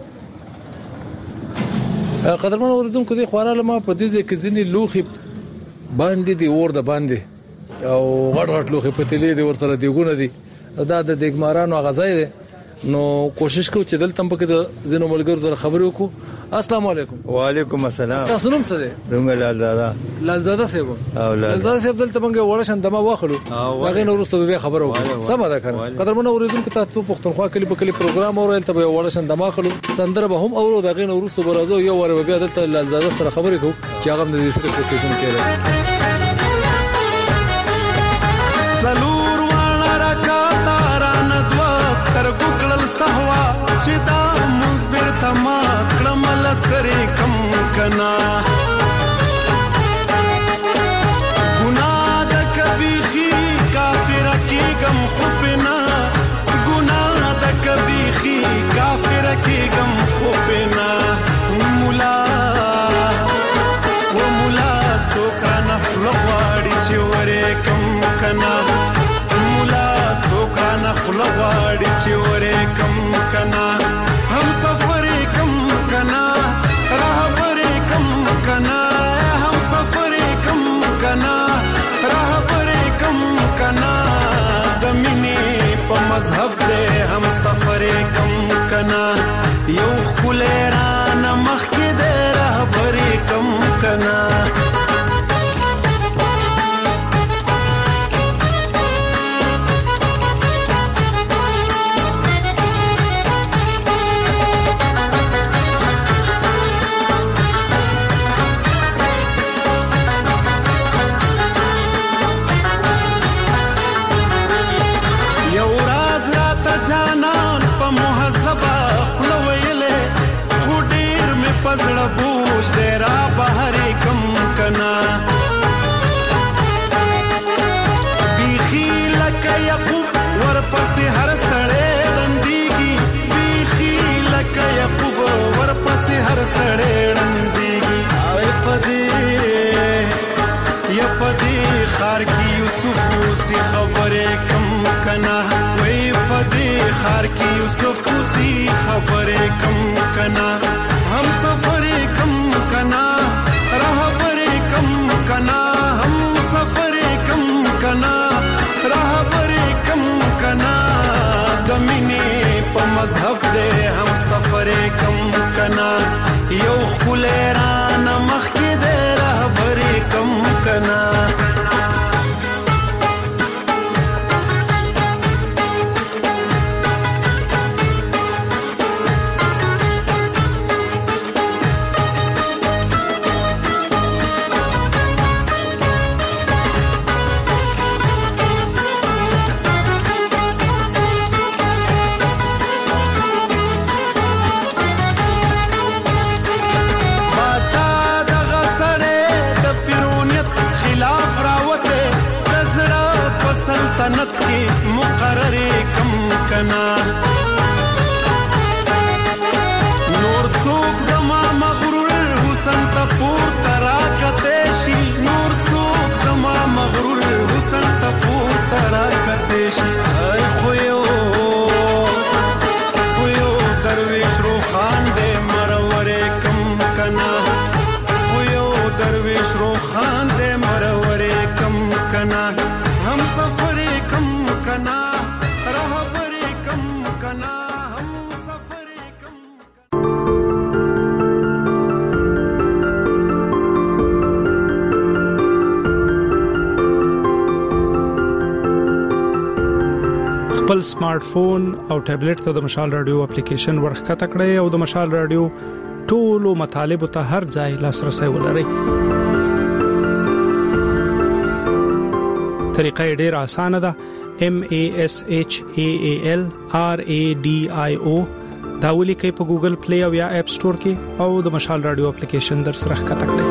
قدرمن اوریدونکو دې خواراله ما په دې ځای کې ځینې لوخي باندې دی ور د باندې او غټ غټ لوخي په تلې دی ور سره دیګونه دي دا د دګمارانو غزای دی نو کوشش کوو چې دلته په کې د زینو ملګرو سره خبرې وکړو السلام علیکم وعلیکم السلام تاسو نوم څه دی دوم لالزاده لالزاده صاحب لالزاده صاحب دلته موږ وړشن دمه واخلو هغه نو وروسته به خبرو سم ده کنه قدرمن اوریدونکو تاسو پښتونخوا کلی په کلی پروګرام اورل ته به وړشن دمه واخلو سندره به هم اورو دغه نو وروسته برازو یو ور به دلته لالزاده سره خبرې کوو چې هغه د دې سره پوسیشن کړي سلور وانا راکاتا ران دوستر ګکړل سهوا چې دا مزبر تما کړمل سره کم کنا ګناه د کبيخي کافر کی غم خوبنا ګناه د کبيخي کافر کی غم خوبنا مولا و مولا څوکا نفل غواړي چې ورې کم کنا مولا څوکا نفل غواړي چې ورې کم کنا هم سفر کم کنا رهبر کم کنا هم سفر کم کنا رهبر کم کنا د مینې په مذهب دې هم سفر کم کنا یو خلران مخ کې دې رهبر کم کنا پزړه بوج دې را بهر کم کنا بیخی لکه یعقوب ورپسې هر سړی دندېږي بیخی لکه یعقوب ورپسې هر سړی دندېږي اوی پدې یا پدې خار کې یوسف اوسې خبرې کم کنا وی پدې خار کې یوسف اوسې خبرې کم کنا हम सफर कम कना रहबर कम कना हम सफर कम कना रहबर कम कना दमिने प मजहब दे हम सफर कम कना यो खुलेरान मख के दे रहबर कम कना سلطنت کی مقرر کم کنا نور څوک زما مغرور حسن ته پور ترا کتشي نور څوک زما مغرور حسن ته پور ترا کتشي ای خو یو خو یو درویش روخان دې مرور کم کنا خو یو درویش روخان دې مرور کم کنا हम सफर कम कना रहबर कम कना हम सफर कम خپل سمارټ فون او ټابلیټ ته د مشال رادیو اپلیکیشن ورخکته کړئ او د مشال رادیو ټولو مطالب ته هر ځای لاسرسي ولرئ طریقه ډیره اسانه ده M A S H A A L R A D I O دا ولیکئ په ګوګل پلی او یا اپ سٹور کې او د مشال رادیو اپلیکیشن در سره ښکته کړئ.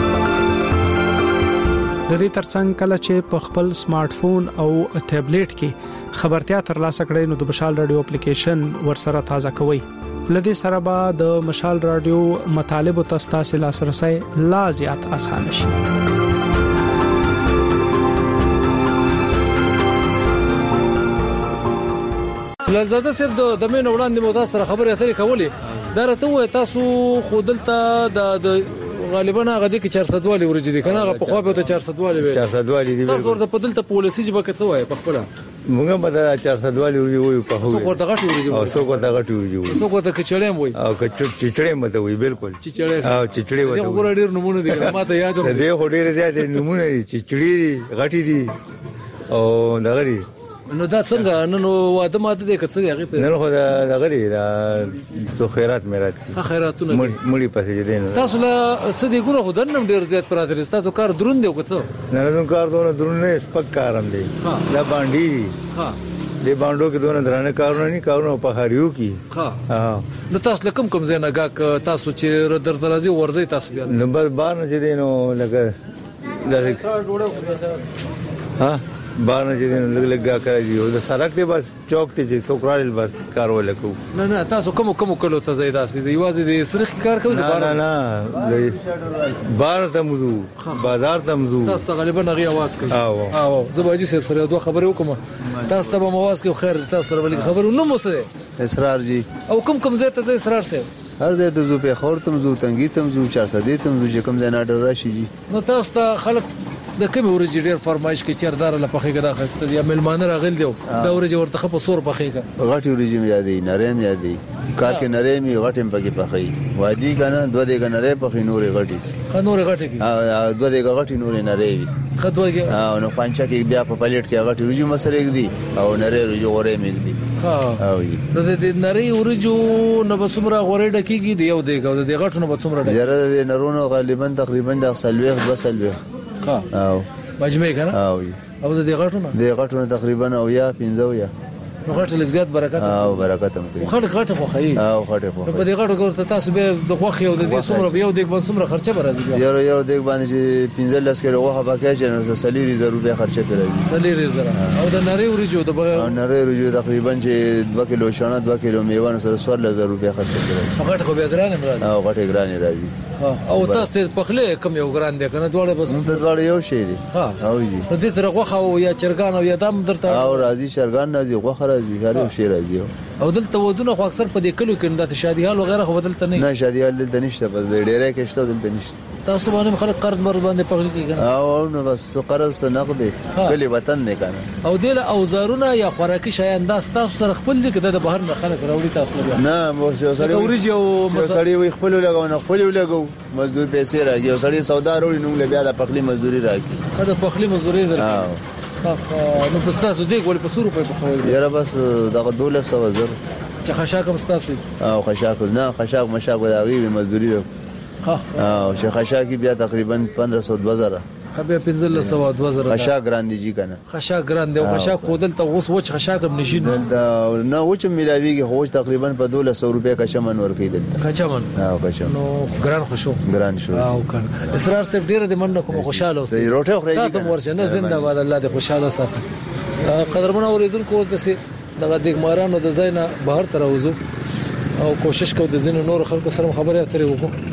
د دې ترڅنګ کله چې په خپل سمارټ فون او ټابلیټ کې خبرتیا ترلاسه کړئ نو د مشال رادیو اپلیکیشن ورسره تازه کوئ. لدې سره به د مشال رادیو مطالب او تاسو لاسرسي لا زیات آسان شي. لزاده صاحب د دمن وړاندې مو تاسو سره خبرې اترې کولې دا راته وای تاسو خودلته د غالبا هغه د چهارصد والی ورجې دي کنه هغه په خو به ته چهارصد والی وي چهارصد والی دي تاسو ورته په دلته پالیسي چې بکڅ وای په خپل موږ به دا چهارصد والی ورجې وي په هو څو ورته غټي ورجې او څو ورته غټي ورجې وي څو ورته کچړې وي او کچړې مته وي بالکل چچړې او چچړې وته دا ګور ډیر نمونه دي ما ته یاد ده دې هډې زیات نمونه دي چچړې دي غټي دي او دغري نو دا څنګه نن واده ماته دې کڅ دی هغه په نن خو دا دغري دا سو خیرات میرات ها خیراتونه مړی پاتې دي تاسو له سدي ګونه خو دنم ډیر زیات پراته تاسو کار دروند دی کڅ نه نو کار دونه دروند نه سپک کارم دی دا باندې ها دې باندې کې دونه درانه کارونه نه کارونه په هریو کې ها ها نو تاسو لکم کوم زینا غا تاسو چې در درازي ورځي تاسو بیا نو بار نه دي نو لکه دا ها بار نه دي نو لګا کوي او د سړک ته بس چوک ته چې څوکرال بس کار ولکو نه نه تاسو کوم کوم کلو ته زیاده سي دی واځي د سرخ کار کوي بار نه نه بار ته موضوع بازار ته موضوع تاسو غالبا غي आवाज کوي او او زباجي صاحب سره دوه خبرې وکم تاسو ته به आवाज کوي خیر تاسو سره بل خبرو نو مو سره اسرار جی او کوم کوم زیاته د اسرار سره هر ځای ته زو په خور تم زو تنګی تم زو چهارصد تم زو کوم ځای نه ډر راشي جی نو تاسو ته خلک د کوم ورځې ډیر فرمایش کې چیردار له پخې دا خسته یا ملمانه راغل دی دا ورځې ورته خپ سور پخې کا غټي ورځې مې یادې نرم یادې کار کې نرم یې غټم پکې پخې وادي کنه دوه دې کنه پخې نورې غټي خنورې غټي کی ا دوه دې غټي نورې نرې خدوږي او نو فانچا کې بیا په پلیټ کې غټي ورځې مسره کې دي او نرې ورځې غورې مې دي ها او د دې نری ورجو نو بسمره غوړې ډکیږي دی یو دی او د غټو نو بسمره ډکیږي یاره د نرونو غالبا تقریبا د سلويخ بسلويخ ها او مجمع کنه او او د دې غټو نه د غټو تقریبا او یا پنځه یا نو غټ لږ زیات برکت او برکت هم کوي خو غټ غټ خو خي او غټ خو په دې غټو ګورته تاسو به د خوخي او د دې سمره یو دیګ باندې سمره خرچه برازي یو یو دیګ باندې چې پنځه لس کیلو غوخه پکې چې نو سلیری زر روپیا خرچه کوي سلیری زر او د نری ورجو د او نری ورجو تقریبا چې دوه کیلو شانه دوه کیلو میوه نو څوار لس زر خرچه کوي غټ خو به ګران مراد او غټ ګران راځي او تاسو ته پخله کم یو ګران دی کنه دواړه بس دواړه یو شی دي ها او جی نو دې تر غوخه او یا چرګان او یا دم درته او راځي چرګان راځي غوخه راځي هر یو شی راځي او دلته ودونه خو اکثر په دې کلو کې د شادي حال وغیرہ خو بدلته نه نه شادي حال دلته نشته بس ډیره کې شته دلته نشته تاسو باندې خلک قرض بر باندې پخل کیږي او نو بس قرض نقد کلی وطن نه کنه او دله اوزارونه یا خوراکي شیان دا تاسو سره خپل دي کده د بهر نه خلک راوړي تاسو نه نه مو سړی ورجی او سړی وي خپل لګاو نه خپل لګاو مزدور پیسې راځي او سړی سودا وروړي نو بیا د پخلی مزدوري راځي دا پخلی مزدوري راځي نو په تاسو دې ګول په سورو په خوي یاره بس دغه دوله سو زر چې خشاک هم تاسو او خشاک نه خشاک مشاک وداوی مزدوري ده ها او چې خشاک بیا تقریبا پندرہ سو دو هزار خبر پنځل سو دو هزار خشاک ګران دي جی کنه خشاک ګران دی او خشاک کودل ته اوس وچ خشاک هم نشي نه وچ ملاویږي هو تقریبا په دوله سو روپیا کا شمن ور کیدل کا شمن او کا شمن نو ګران خوشو ګران شو او کنه اسرار صاحب ډیر د مننه کوم خوشاله اوسئ روټه خوري تاسو ورشه نه زنده باد الله دې خوشاله ساتي قدرمن اوریدونکو اوس د سي دغه دګمارانو د زینا بهر تر وځو او کوشش کوو د زینو نور خلکو سره خبرې اترې وکړو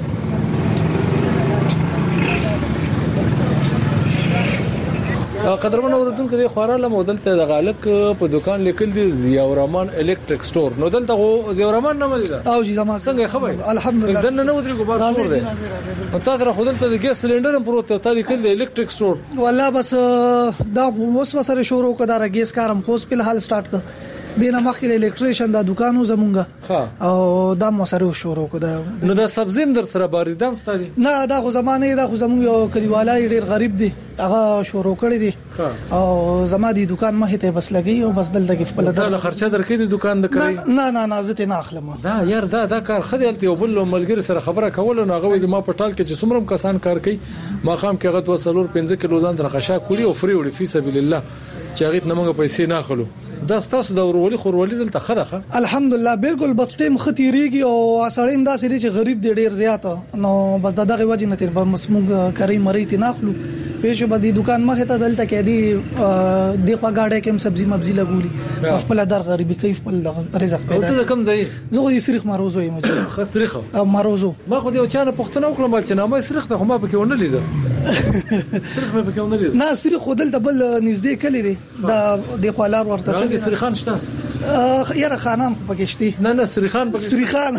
قدرمن اوردونکو د خوراله مودل ته د غالک په دکان لیکل دي ضیاء الرحمن الکتریک سٹور نو دلته غو ضیاء الرحمن نه مدي او جی زما څنګه خبر الحمدلله دنه نو درې کو بار سور دی او تا در خودل ته د ګیس سلندر هم پروت ته لیکل دي الکتریک سٹور والله بس دا اوس وسره شروع کړه د ګیس کارم خو په حال سٹارټ کړ دینه مخکې د الکتریشن د دکانو زمونږه او دا مو سره شروع کړه نو دا سبزیم در سره باریدم ستادي نه دا خو زمانه دا خو زمونږ یو کلیوالای ډیر غریب دي هغه شروع کړی دی او زما دی دکان مخې ته بس لګي او بس دلته کې خپل د خرچه درکې د دکان د کوي نه نه نه زه ته نه اخلم دا یار دا دا کار خدای یو بل ملګری سره خبره کول نو هغه ما په ټال کې چې څومره کسان کار کوي ما خام کې غت وسلور پنځه کیلو ځان درخښا کولی او فری وړي فی سبیل الله چې هغه نمګه پیسې نه اخلو دا ستاسو د ورولي خورولي دلته خدخه الحمدلله بالکل بس ټیم ختیریږي او سړیم دا سړي چې غریب دی ډیر زیاته نو بس دغه وجه نه تیر به مسموږ کوي مری تی ناخلو پېښه به د دکان مخه ته دلته کې دی د په گاډه کې سبزی مبزی لګولي خپل در غریبي کیف خپل رزق پیدا ته کوم ځای زه یې سریخ ماروزو یم خسرخه ماروزو ما خو دې چانه پښتنه وکړم چې نامه سریخ ته خو ما پکې ونه لیدل سریخ مې پکې ونه لیدل نه سریخ خودل د بل نږدې کلی دی دا د خالار ورته ته سریخان شته یاره خانان پکې شته نه نه سریخان پکې سریخان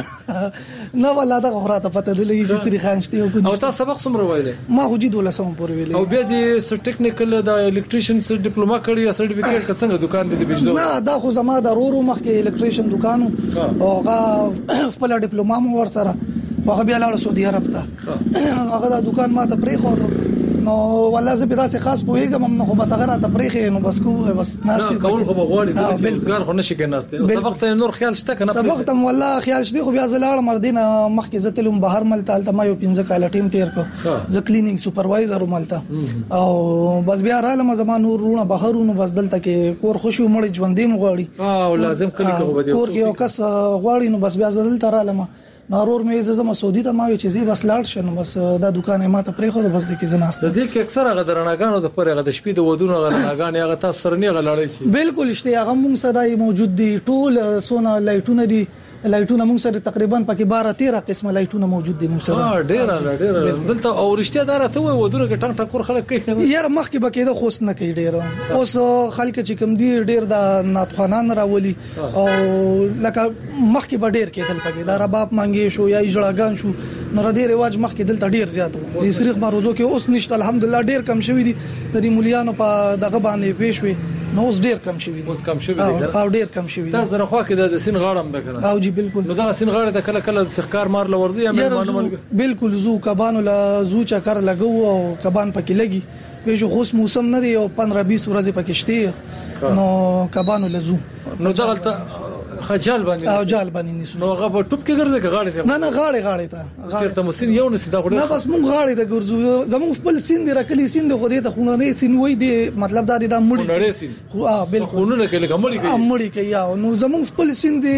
نه ولا دا غوړه پته دی چې سریخان شته او تاسو سبق څومره وایله ما خو جې دولسم پورې ویلې او بیا د ټیکنیکل د الکتریشن سره ډیپلوما کړی یا سرټیفیکیټ څنګه دکان د بجلی نه دا خو زما د رورو مخکې الکتریشن دکانو او هغه خپل ډیپلوما مو ور سره هغه بیا لاړ سعودي عرب ته هغه د دکان ما ته پرې خو نو والله زه به تاسو خاص پوهیږم نو خو بس هغه ته پرېخې نو بس کو بس ناس کول خو بغواړي د روزګار خو نشي کې ناشته او سبق ته نور خیال شته کنه سبق ته والله خیال شته خو بیا زلاړ مردینه مخکې زتلم بهر مل تال ته ما یو پنځه کال ټیم تیر کو ز کلینینګ سپروایزر ملته او بس بیا را لمه زما نور رونه بهرونو بس دلته کې کور خوشو مړ ژوندې مغواړي او لازم کلی کو بده کور کې یو کس غواړي نو بس بیا دلته را لمه نارور مې زما سعودي ته ما چې زی بس لاړ شنو بس دا دکان ما ته پرې خو بس د کې زناست د دې کې اکثره غدرناګانو د پرې غد شپې د ودونو غدرناګان هغه تاسو سره نه غلاړي شي بالکل شته هغه موږ سره موجود دي ټول سونا لایټونه دي لایټونه موږ سره تقریبا پکې بارہ تیرہ قسمه لایټونه موجود دي موږ سره ها ډیر ډیر دلته او رښتیا دار ته وای ودونه کې ټنګ ټکور خلک کوي یار مخکې بکې د خوښ نه کوي ډیر اوس خلک چې کوم دي ډیر د ناتخوانان راولي او لکه مخکې به ډیر کېدل پکې دا رباب مانګي شو یا اجړاګان شو نو ردی رواج مخکې دلته ډیر زیات وو د سریخ ماروزو کې اوس نشته الحمدلله ډیر کم شوی دي د دې مليانو په دغه باندې پېښوي نو اوس ډیر کم شوی اوس کم شوی دی او ډیر کم شوی دا زره خو کې د سین غاړم ده کنه او جی بالکل نو دا سین غاړه د کله کله سخکار مار لوردی یا مېلمانو بالکل زو کبانو لا زو چکر لګو او کبان پکې لګي پېښو خوش موسم نه دی او پندرہ بیس ورځې پکې شته نو کبانو لزو نو دغلت خجال باندې او جال باندې نیسو نو هغه په ټوب کې ګرځي غاړې ته نه نه غاړې غاړې ته چیرته مسین یو نسی دا غوډه نه بس مونږ غاړې ته ګرځو زموږ خپل سین دی راکلی سین دی خو دې ته خونه نه سین وای دی مطلب دا دی دا مړی نړۍ سین خو اه بالکل خونه نه کله کمړی کوي مړی کوي نو زموږ خپل سین دی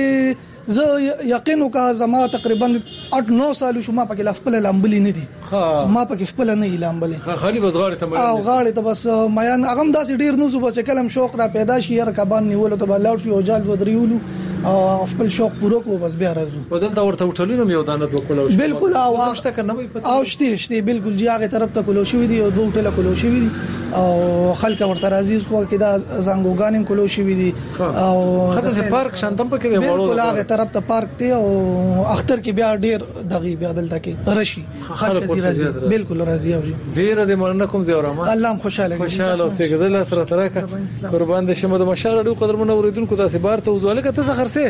زه یقینو کا زما تقریبا اټ نو سال شو ما پکې خپل لامبلی نه دي ما پکې خپل نه لامبلی خالي بس غاړې ته او غاړې ته بس میان هغه داسې ډیر نو زو چې کلم شوق را پیدا شي یار کبان نیول ته بلاړ شو او جال ودریولو او خپل شوق پوره کو بس بیا راځو بدل دا ورته وټلینم یو دانه وکولو بالکل او شته کنه وي پته او شته شته بالکل جی هغه طرف ته کولو شوې دي او دوه ټله کولو شوې دي او خلک ورته راځي خو کې دا زنګوګانم کولو شوې دي او خاطر سه پارک شانتم پکې دی وړو بالکل هغه طرف ته پارک دی او اختر کې بیا ډیر دغه بیا دلته کې رشي خلک راځي بالکل راځي او ډیر د مرنه کوم زیو رحمان الله خوشاله خوشاله اوسې غزل سره ترکه قربان د شمه د مشال ډو قدر منو اوریدونکو تاسو بار ته وزواله کته څه خرسه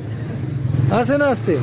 اسه ناشته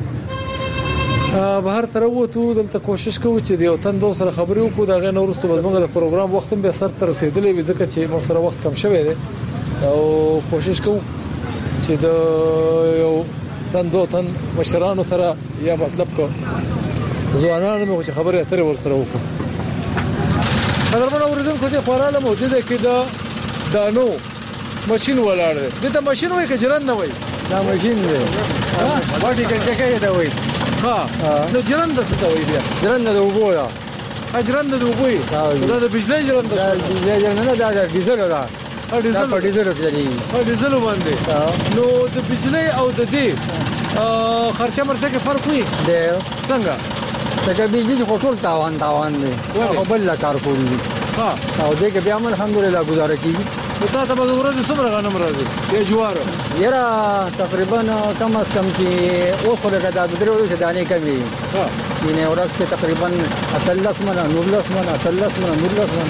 بهر تر وته دلته کوشش کوو چې یو تن دو سره خبرې وکړو دا غو ورستو بزمنګ د پروګرام وخت به سر تر رسیدلې وي ځکه چې مو سره وخت کم شوی دی او کوشش کوو چې د یو تن دو تن مشرانو سره یا مطلب کو ځوانانو مو چې خبرې اترې ور سره وکړو قدرمن اوریدونکو ته خوراله موجوده کې دا دانو ماشين ولاړ دی دا ماشين وای که جران نه وای دا ماشين دی باټي کې څه دا وای ها نو جران د څه وای بیا جران د وبو یا اجران د وبو دا د بجلی جران د بجلی جران نه دا د ډیزل دا ډیزل په ډیزل کې په ډیزل باندې نو د بجلی او د دې خرچه مرچه کې فرق وي دی څنګه دا بجلی خو ټول تاوان تاوان دی خو بل لا کار کوي ها او دې کې بیا الحمدلله گزاره کیږي تا ته به ورځ څومره غنم راځي د جوار یرا تقریبا کم از کم چې او خو لګا د درو ورځې دانې کمی ها ینه ورځ کې تقریبا اتلس منه نورلس منه اتلس منه نورلس منه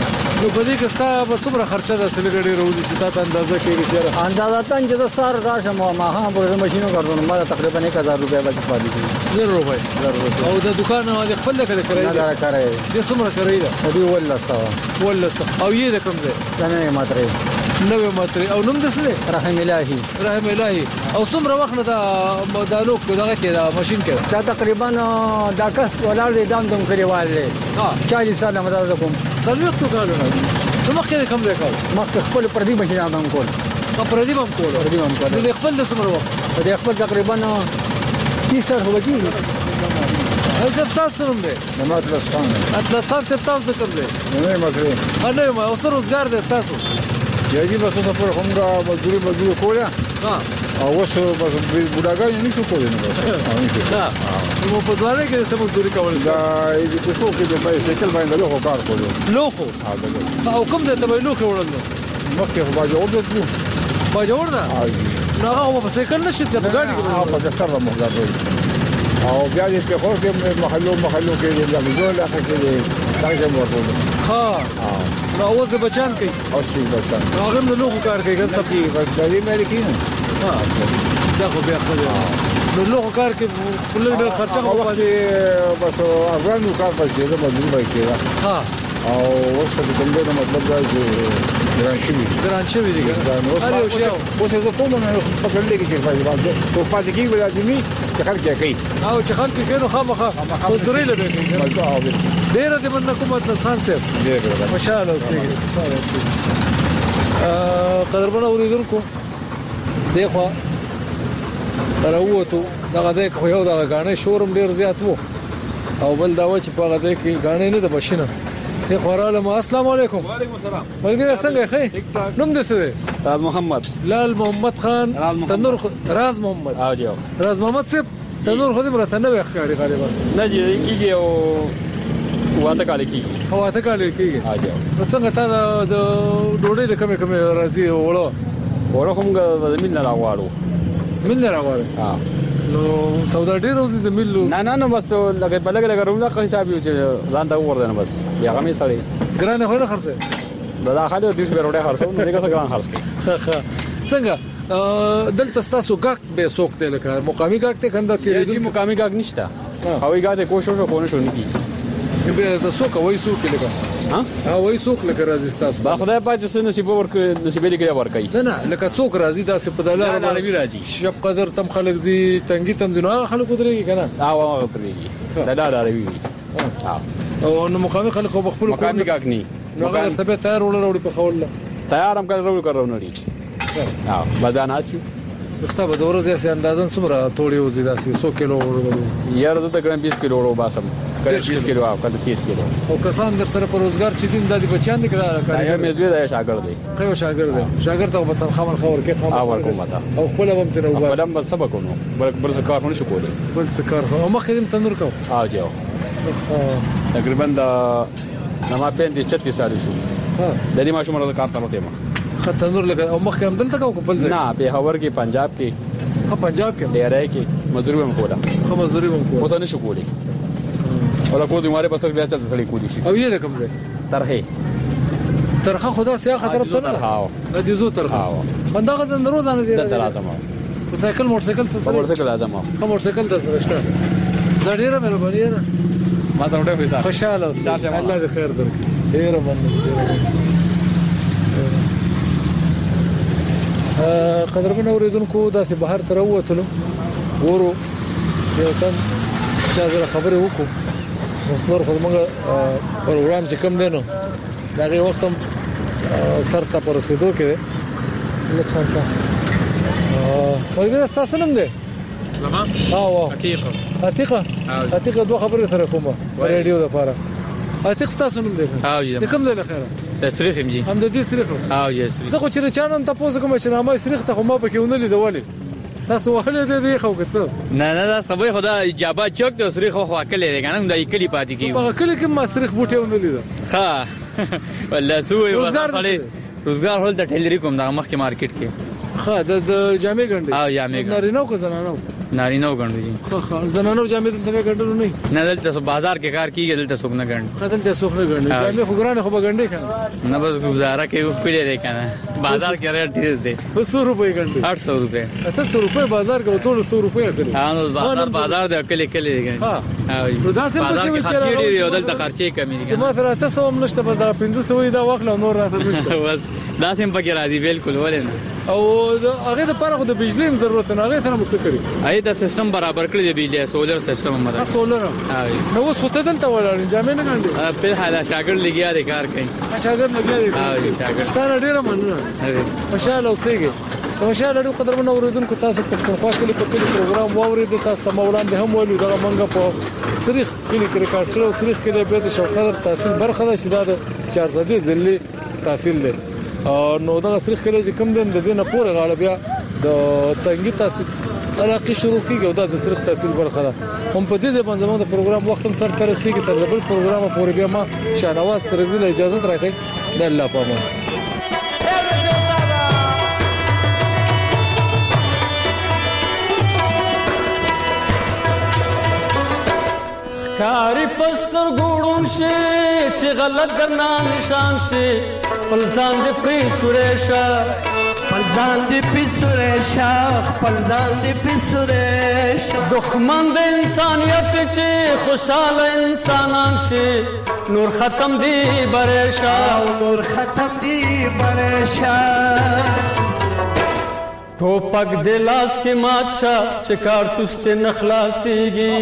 نو په دې کې ستا به څومره خرچه ده سلګړې روزي چې تا ته اندازه کېږي چې اندازه تن چې د سار راشم ما ها په ماشینو کارونه ما تقریبا یک هزار روپے به پاتې شي زر روپے او د دکان او د خپل کړه کړی نه دا کړی دې څومره کړی دا دې ولا سو ولا سو او یې د کوم دی نه ماتره نوې ماتره او نوم دسه رحم الهي رحم الهي او څومره وخت دا دالو دغه کې دا ماشين کې دا تقریبا دا کس ولر دې دام دم کړیوال دی ها چالیس سال مدد کوم سلوخت کارونه نو مخکې کوم دی کار مخکې خپل پردي ماشين هم کول پردي هم کول پردي هم کول دې خپل د څومره وخت دې خپل تقریبا تیس سال هو کېږي هیڅ تاسو نوم دی نو اطلس خان اطلس خان څه تاسو کوم دی نه ماتره نه ما اوس روزګار دی تاسو یی بس اوس پر همغه مزدوري مزدوري کوله ها او اوس بس بډاګان نه شو کولای نو ها نو په ځوانه کې څه مزدوري کول دا دې په څو کې د بایسکل باندې له کار کولو لوخو او کوم دې ته لوخو وړل مخکې خو باجوړ دې باجوړ نه نو هغه په سایکل نشي ته ګاډي کې په سره مخدار او بیا دې په خور کې محلو محلو کې دې لګول اخر کې دې څنګه ورته ها نو اوس د بچان کوي او شي بچان هغه نو لوخو کار کوي ګل سب کې غړي مې کې ها څه خو بیا خو نو لوخو کار کې کله ډېر خرچه او وخت بس افغانو کار پاتې ده مزدور به کېږي ها او اوس په کوم ډول مطلب دا چې ګران شي ګران شي دي هر یو شی اوس زه کوم نه په کله کې چې پاتې باندې او پاتې کې ولا دې چې خلک یې کوي او چې خلک کې نو خامخا خو درې لږه ډېر دې من کوم د خان صاحب ماشاءالله اوسې قدرمنه اوریدونکو دغه راووتو دغه د خو یو دغه غاڼې شورم ډېر زیات وو او بل دا و چې په هغه د کې غاڼې نه د بشینه ته خوراله ما السلام علیکم وعلیکم السلام ملګری څنګه ښه نوم دې څه دی راز محمد لال محمد خان تنور راز محمد او جو راز محمد صاحب تنور خو دې مرته نه وښکاري غالبا نه جی کیږي او واته کال کیږي واته کال کیږي ها جو نو څنګه تا د ډوډۍ د کمې کمې راځي وړو وړو کوم د مل نه راغواړو مل نه راغواړو ها نو سودا ډیر ورته د ملو نه نه نو بس لکه بلګ لګ رونا که حساب یو چې ځان ته ورته بس بیا غمې سړی ګرانه خو نه خرڅه دا داخله د دې بیروډه خرڅو نو دغه څنګه ګران خرڅ کړي څنګه دلته تاسو ګاک به سوق ته لکه مقامی ګاک ته کنده تیرې دي مقامی ګاک نشته هوی ګاک ته کوشش وکړو شو نکی به تاسو کوی سوق لکه ها ها وای سوق لکه راځي تاسو با خدای پاک چې نصیب ورک نصیب لري ورکړي نه نه لکه څوک راځي دا څه په دلاره باندې راځي شپ قدر تم خلک زی تنګي تم جنو خلک درېږي کنه او او درېږي دلاره راوي ها او نو مقامي خلک په خپل مقامي ګاک ني نو هغه ته به تیار وړل وړي په خول تیار هم کړو کړو نړي ها بدن اسی مستابه د ورځې سي اندازن څومره توړي وزي داسې څو کیلو ورو یار زه تقریبا بیس کیلو ورو باسم کله بیس کیلو او کله تیس کیلو او کسان در سره په روزګار چې دین د بچیان نه کړه یا مې زوی د شاګرد دی خو شاګرد دی شاګرد ته په تنخواه من خبر کې خبر او ورکوم تا او خپل هم تر وبا خپل هم سبق ونو بل بل څه کار نه شو کولای بل څه کار خو مخکې دې تنور کو او جو تقریبا د نما پېند چھتیس سال شو ها د دې ماشوم له کار ته وته ما تنور لګا او مخکې هم دلته کو بل ځای نه په هاور کې پنجاب کې ها پنجاب کې ډیرای کې مزدوري هم کوله خو مزدوري هم کوله اوس نه شو کولای ولا کو دې ماره بسر بیا چلته سړی کولی شي او یې د کوم ځای ترخه ترخه خدا سیا خطر ته نه ها د دې زو ترخه بندغه د روزانه دی د درازم په سایکل موټر سایکل څه موټر سایکل اعظم ها موټر سایکل درته زړیره مې وبړی نه ما سره ډېر پیسې خوشاله اوسه الله دې خیر درکړي ډېر مننه قدرمن اوریدونکو داسې بهر تر ووتلو ورو یو تن چې زه خبرې وکړو مسنور خو موږ پروګرام چې کم دینو دا غي وخت هم سر ته پرسیدو کې نقصان تا ورګره تاسو نوم دی لما اه حقيقه حقيقه حقيقه دوه خبرې سره کومه رادیو د پاره حقيقه تاسو نوم دی اه ته کوم ځای لخره تسریخ هم جی هم د دې سریخ اه یې سریخ زه خو چې چانن تاسو کوم چې نامه سریخ ته ما پکې ونلې دولې تاسو وهله دې خو کڅ نه نه دا خبره خدا اجابه چوک ته سریخ خو کله دی کنه د کلی پاتې کیږي په کلی کې ما سریخ بوټه ونلې ها والله سوې ولا روزګار هول د ټیلری کوم د مخ کې مارکیټ کې ها د جامې ګنډي او جامې ګنډي نارینه کو زنانه نارینه وګڼو جی خو خو زنانو جامې دلته ګڼل نه نه دلته بازار کې کار کیږي دلته څوک نه ګڼي خدل ته څوک نه ګڼي جامې خو ګرانه خو بګڼډې کنه نه بس گزاره کوي خو پیلې دی کنه بازار کې ریټ ډیر دی سو روپے ګڼډې आठ सौ रुपए اته سو روپے بازار کې ټول سو روپے کړي ها نو بازار بازار دی کلی کلی دی ها نو دا څه بازار کې خرچې ډیر دی دلته خرچې کمې دي ما سره ته سو هم نشته بس دا پنځه سو دا واخله نور راته بس دا سم پکې راځي بالکل ولې نه او هغه د پاره خو د بجلی هم ضرورت نه هغه ته مسکري اې دا سیستم برابر کړی دی بجلی سولر سیستم هم دا سولر نو اوس خو ته دلته ولاړ جامې نه ګڼډې په حاله شاګرد لګیا دی کار کوي شاګرد لګیا دی ها شاګرد ستاره ډیره مننه خوشاله اوسېږي خوشاله ډېر قدرمن اوریدونکو تاسو په پښتونخوا کې په کلی پروګرام واورید تاسو ته وړاندې هم ویلو دا منګه په سریخ کلی کې ریکارډ کړو سریخ کې به د شوقدر تحصیل برخه ده چې دا د چارزدي ضلع تحصیل دی نو دا سریخ کې چې کم دین د دینه پورې غاړه بیا د تنګي تحصیل علاقه شروع کیږي دا د سریخ تحصیل برخه ده هم په دې ځبان زموږ د پروګرام وخت هم سر تر رسیدي تر بل پروګرام پورې بیا ما شاهنواز تر دې اجازه راکړي د الله په امان کاری پستر ګوډون شي چې غلط درنا نشان شي پلزان دې پری سورېشا پلزان دې پری سورېشا پلزان دې پری سورېشا دښمن د انسانيت چې خوشاله انسانان شي نور ختم دی برېشا نور ختم دی برېشا ټوپک د لاس کې ماتشا چې کارتوس ته نخلاصيږي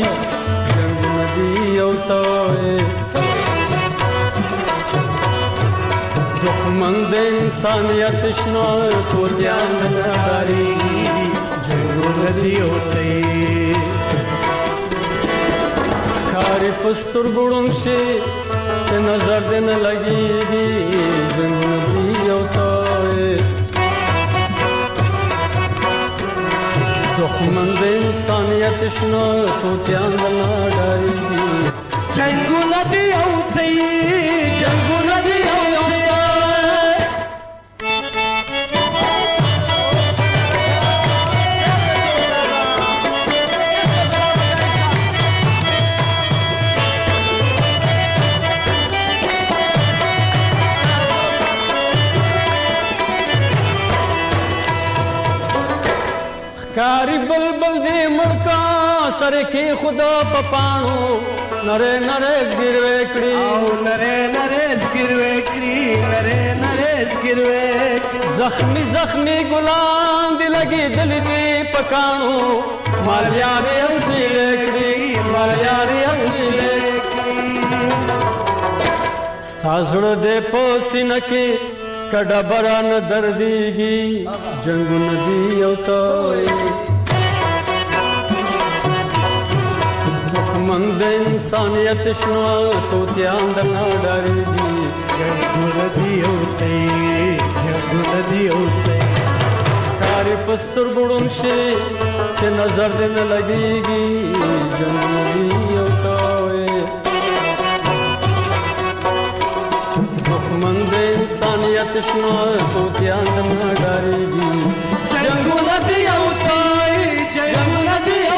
دښمن د انسانیت شنو توتیان ناري جنګونه دی اوته کاری پستر ګړون شي چې نظر دې نه لګيږي جنګونه دی اوته دښمن د انسانیت شنو توتیان ناري جنګونه دی اوته جنګونه دی کاری بلبل دی مړکا سره کې خدا پپانو نره نره ګروي کړی او نره نره ګروي کړی نره نره ګروي زخمی زخمی ګلان دی لګي دل دی پکانو مال یار اصلي کړی مال یار اصلي کړی ستاسو دې پوسینه کې کډا بران درديږي جنگون دی او توي دښمن د انسانيت شنو توتيان د ناډاريږي جنگون دی او توي جنگون دی او توي کاری پستر ګړون شي چې نظر دې نه لګيږي جنگون دی او توي دښمن د انسانيت شنو توتيان د ناډاريږي جنگونه دی او توي جنگونه دی او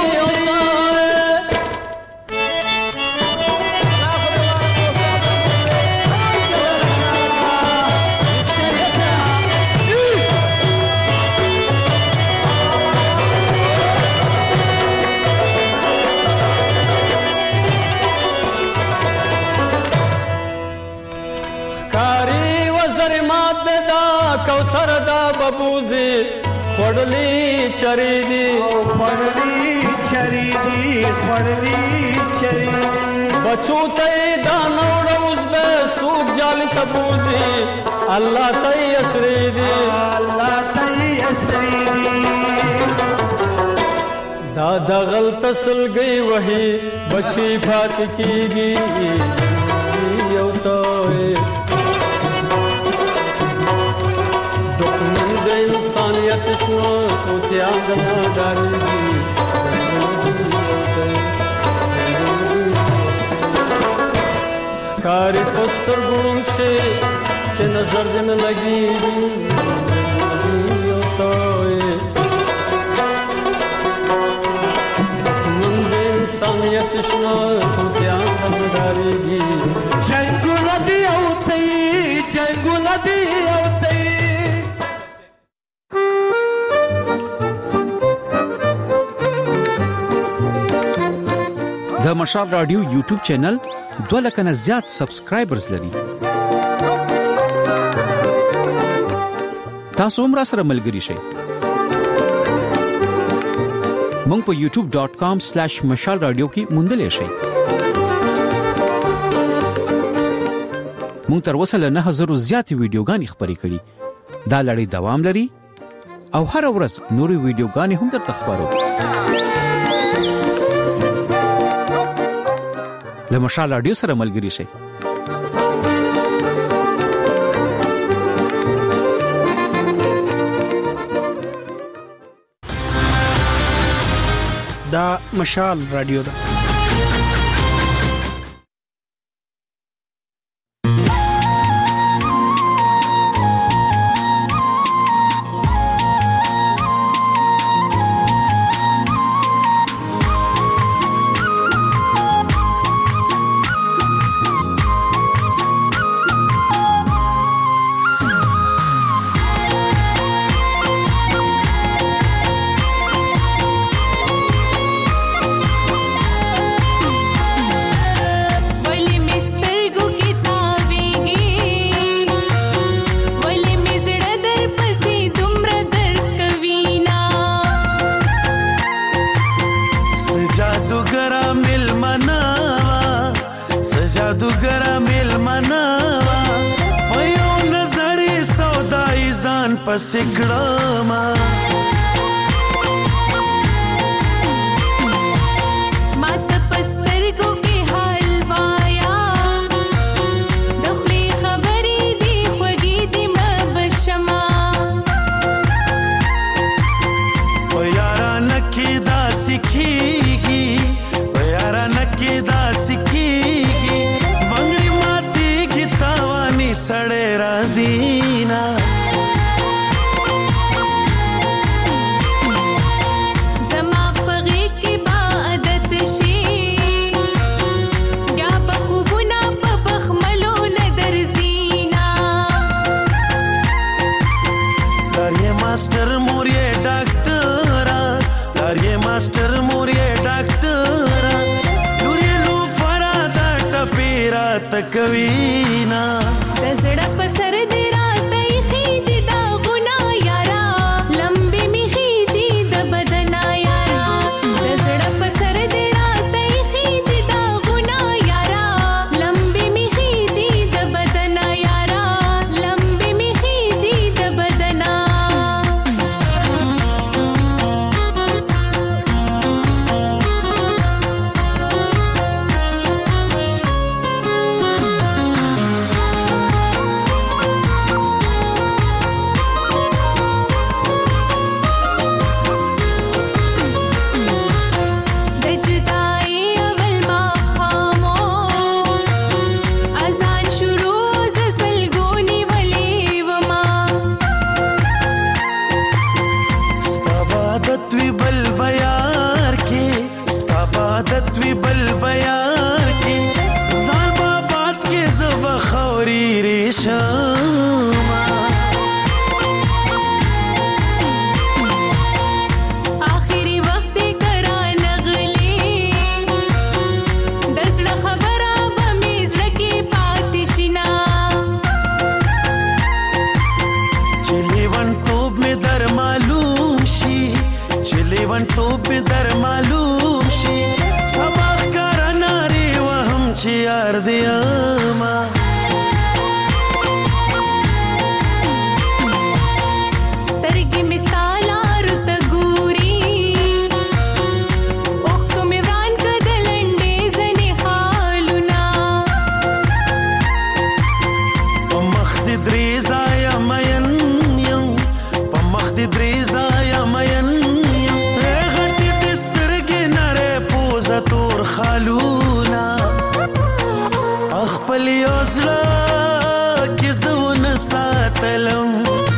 کوثر دا ببوزي خړلې چری دي او خړلې چری دي خړلې چری بچو ته دا نوړ اوس به سوق جال تبوزي الله ته اسري دي الله ته اسري دي دا د غلط سلګي وਹੀ بچي فات کیږي یو ته انسانیت شنو توتیان د ناډاريږي کاری پستر ګړون شي چې نظر دې نه لګيږي شنو توتیان تمداریږي جنگونه دی او تی جنگونه دی او تی د مشال رادیو یوټیوب چینل دوه لک نه زیات سبسکرایبرز لري. تاسو هم را سره ملګري شئ. مونږ په یوټیوب ډاٹ کام سلیش مشال رادیو کې موندلې شئ. مونږ تر اوسه له نه هزارو زیاتې ویډیوګانې خپرې کړي. دا لړۍ دوام لري او هر ورځ نورې ویډیوګانې هم درته خپرو. له مشال رادیو سره ملګري شئ. دا مشال رادیو ده. پسکړما مات پسترګو کې حال وایا دخلي خبرې دی خوږې دی مبشما و یارا نکې دا سکیږي و یارا نکې دا سکیږي بنگړي ماتي کی تاوانی سړې رازینا मास्टर मोरिए डॉक्टरा लारिए मास्टर मोरिए डॉक्टरा लुरी लो फरादा टपेरा तकवीना दसड़ा पसर दे रात खीद दा गुना यारा लंबी मी खीजी द बदना यारा दसड़ा पसर दे रात खीद दा गुना यारा लंबी मी खीजी द बदना यारा लंबी मी खीजी द बदना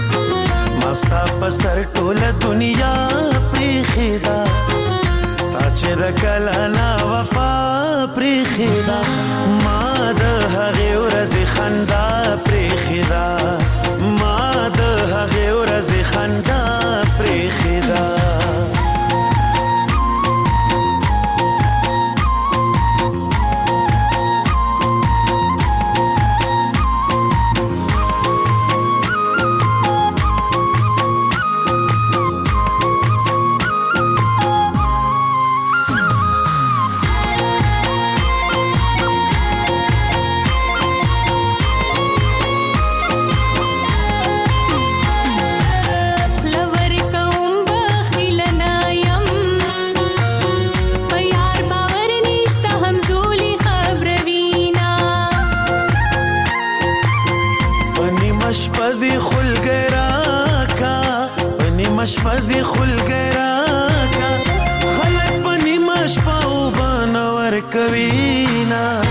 ستا پسر ټوله دنیا پریخي دا تا چې د کله نا وفا پریخي دا ما د هغې ورځې خندا پریخي دا ما د هغې ورځې خندا پریخي دا شپدي خلګرا کا خلک پني مشپاو بنور کوينا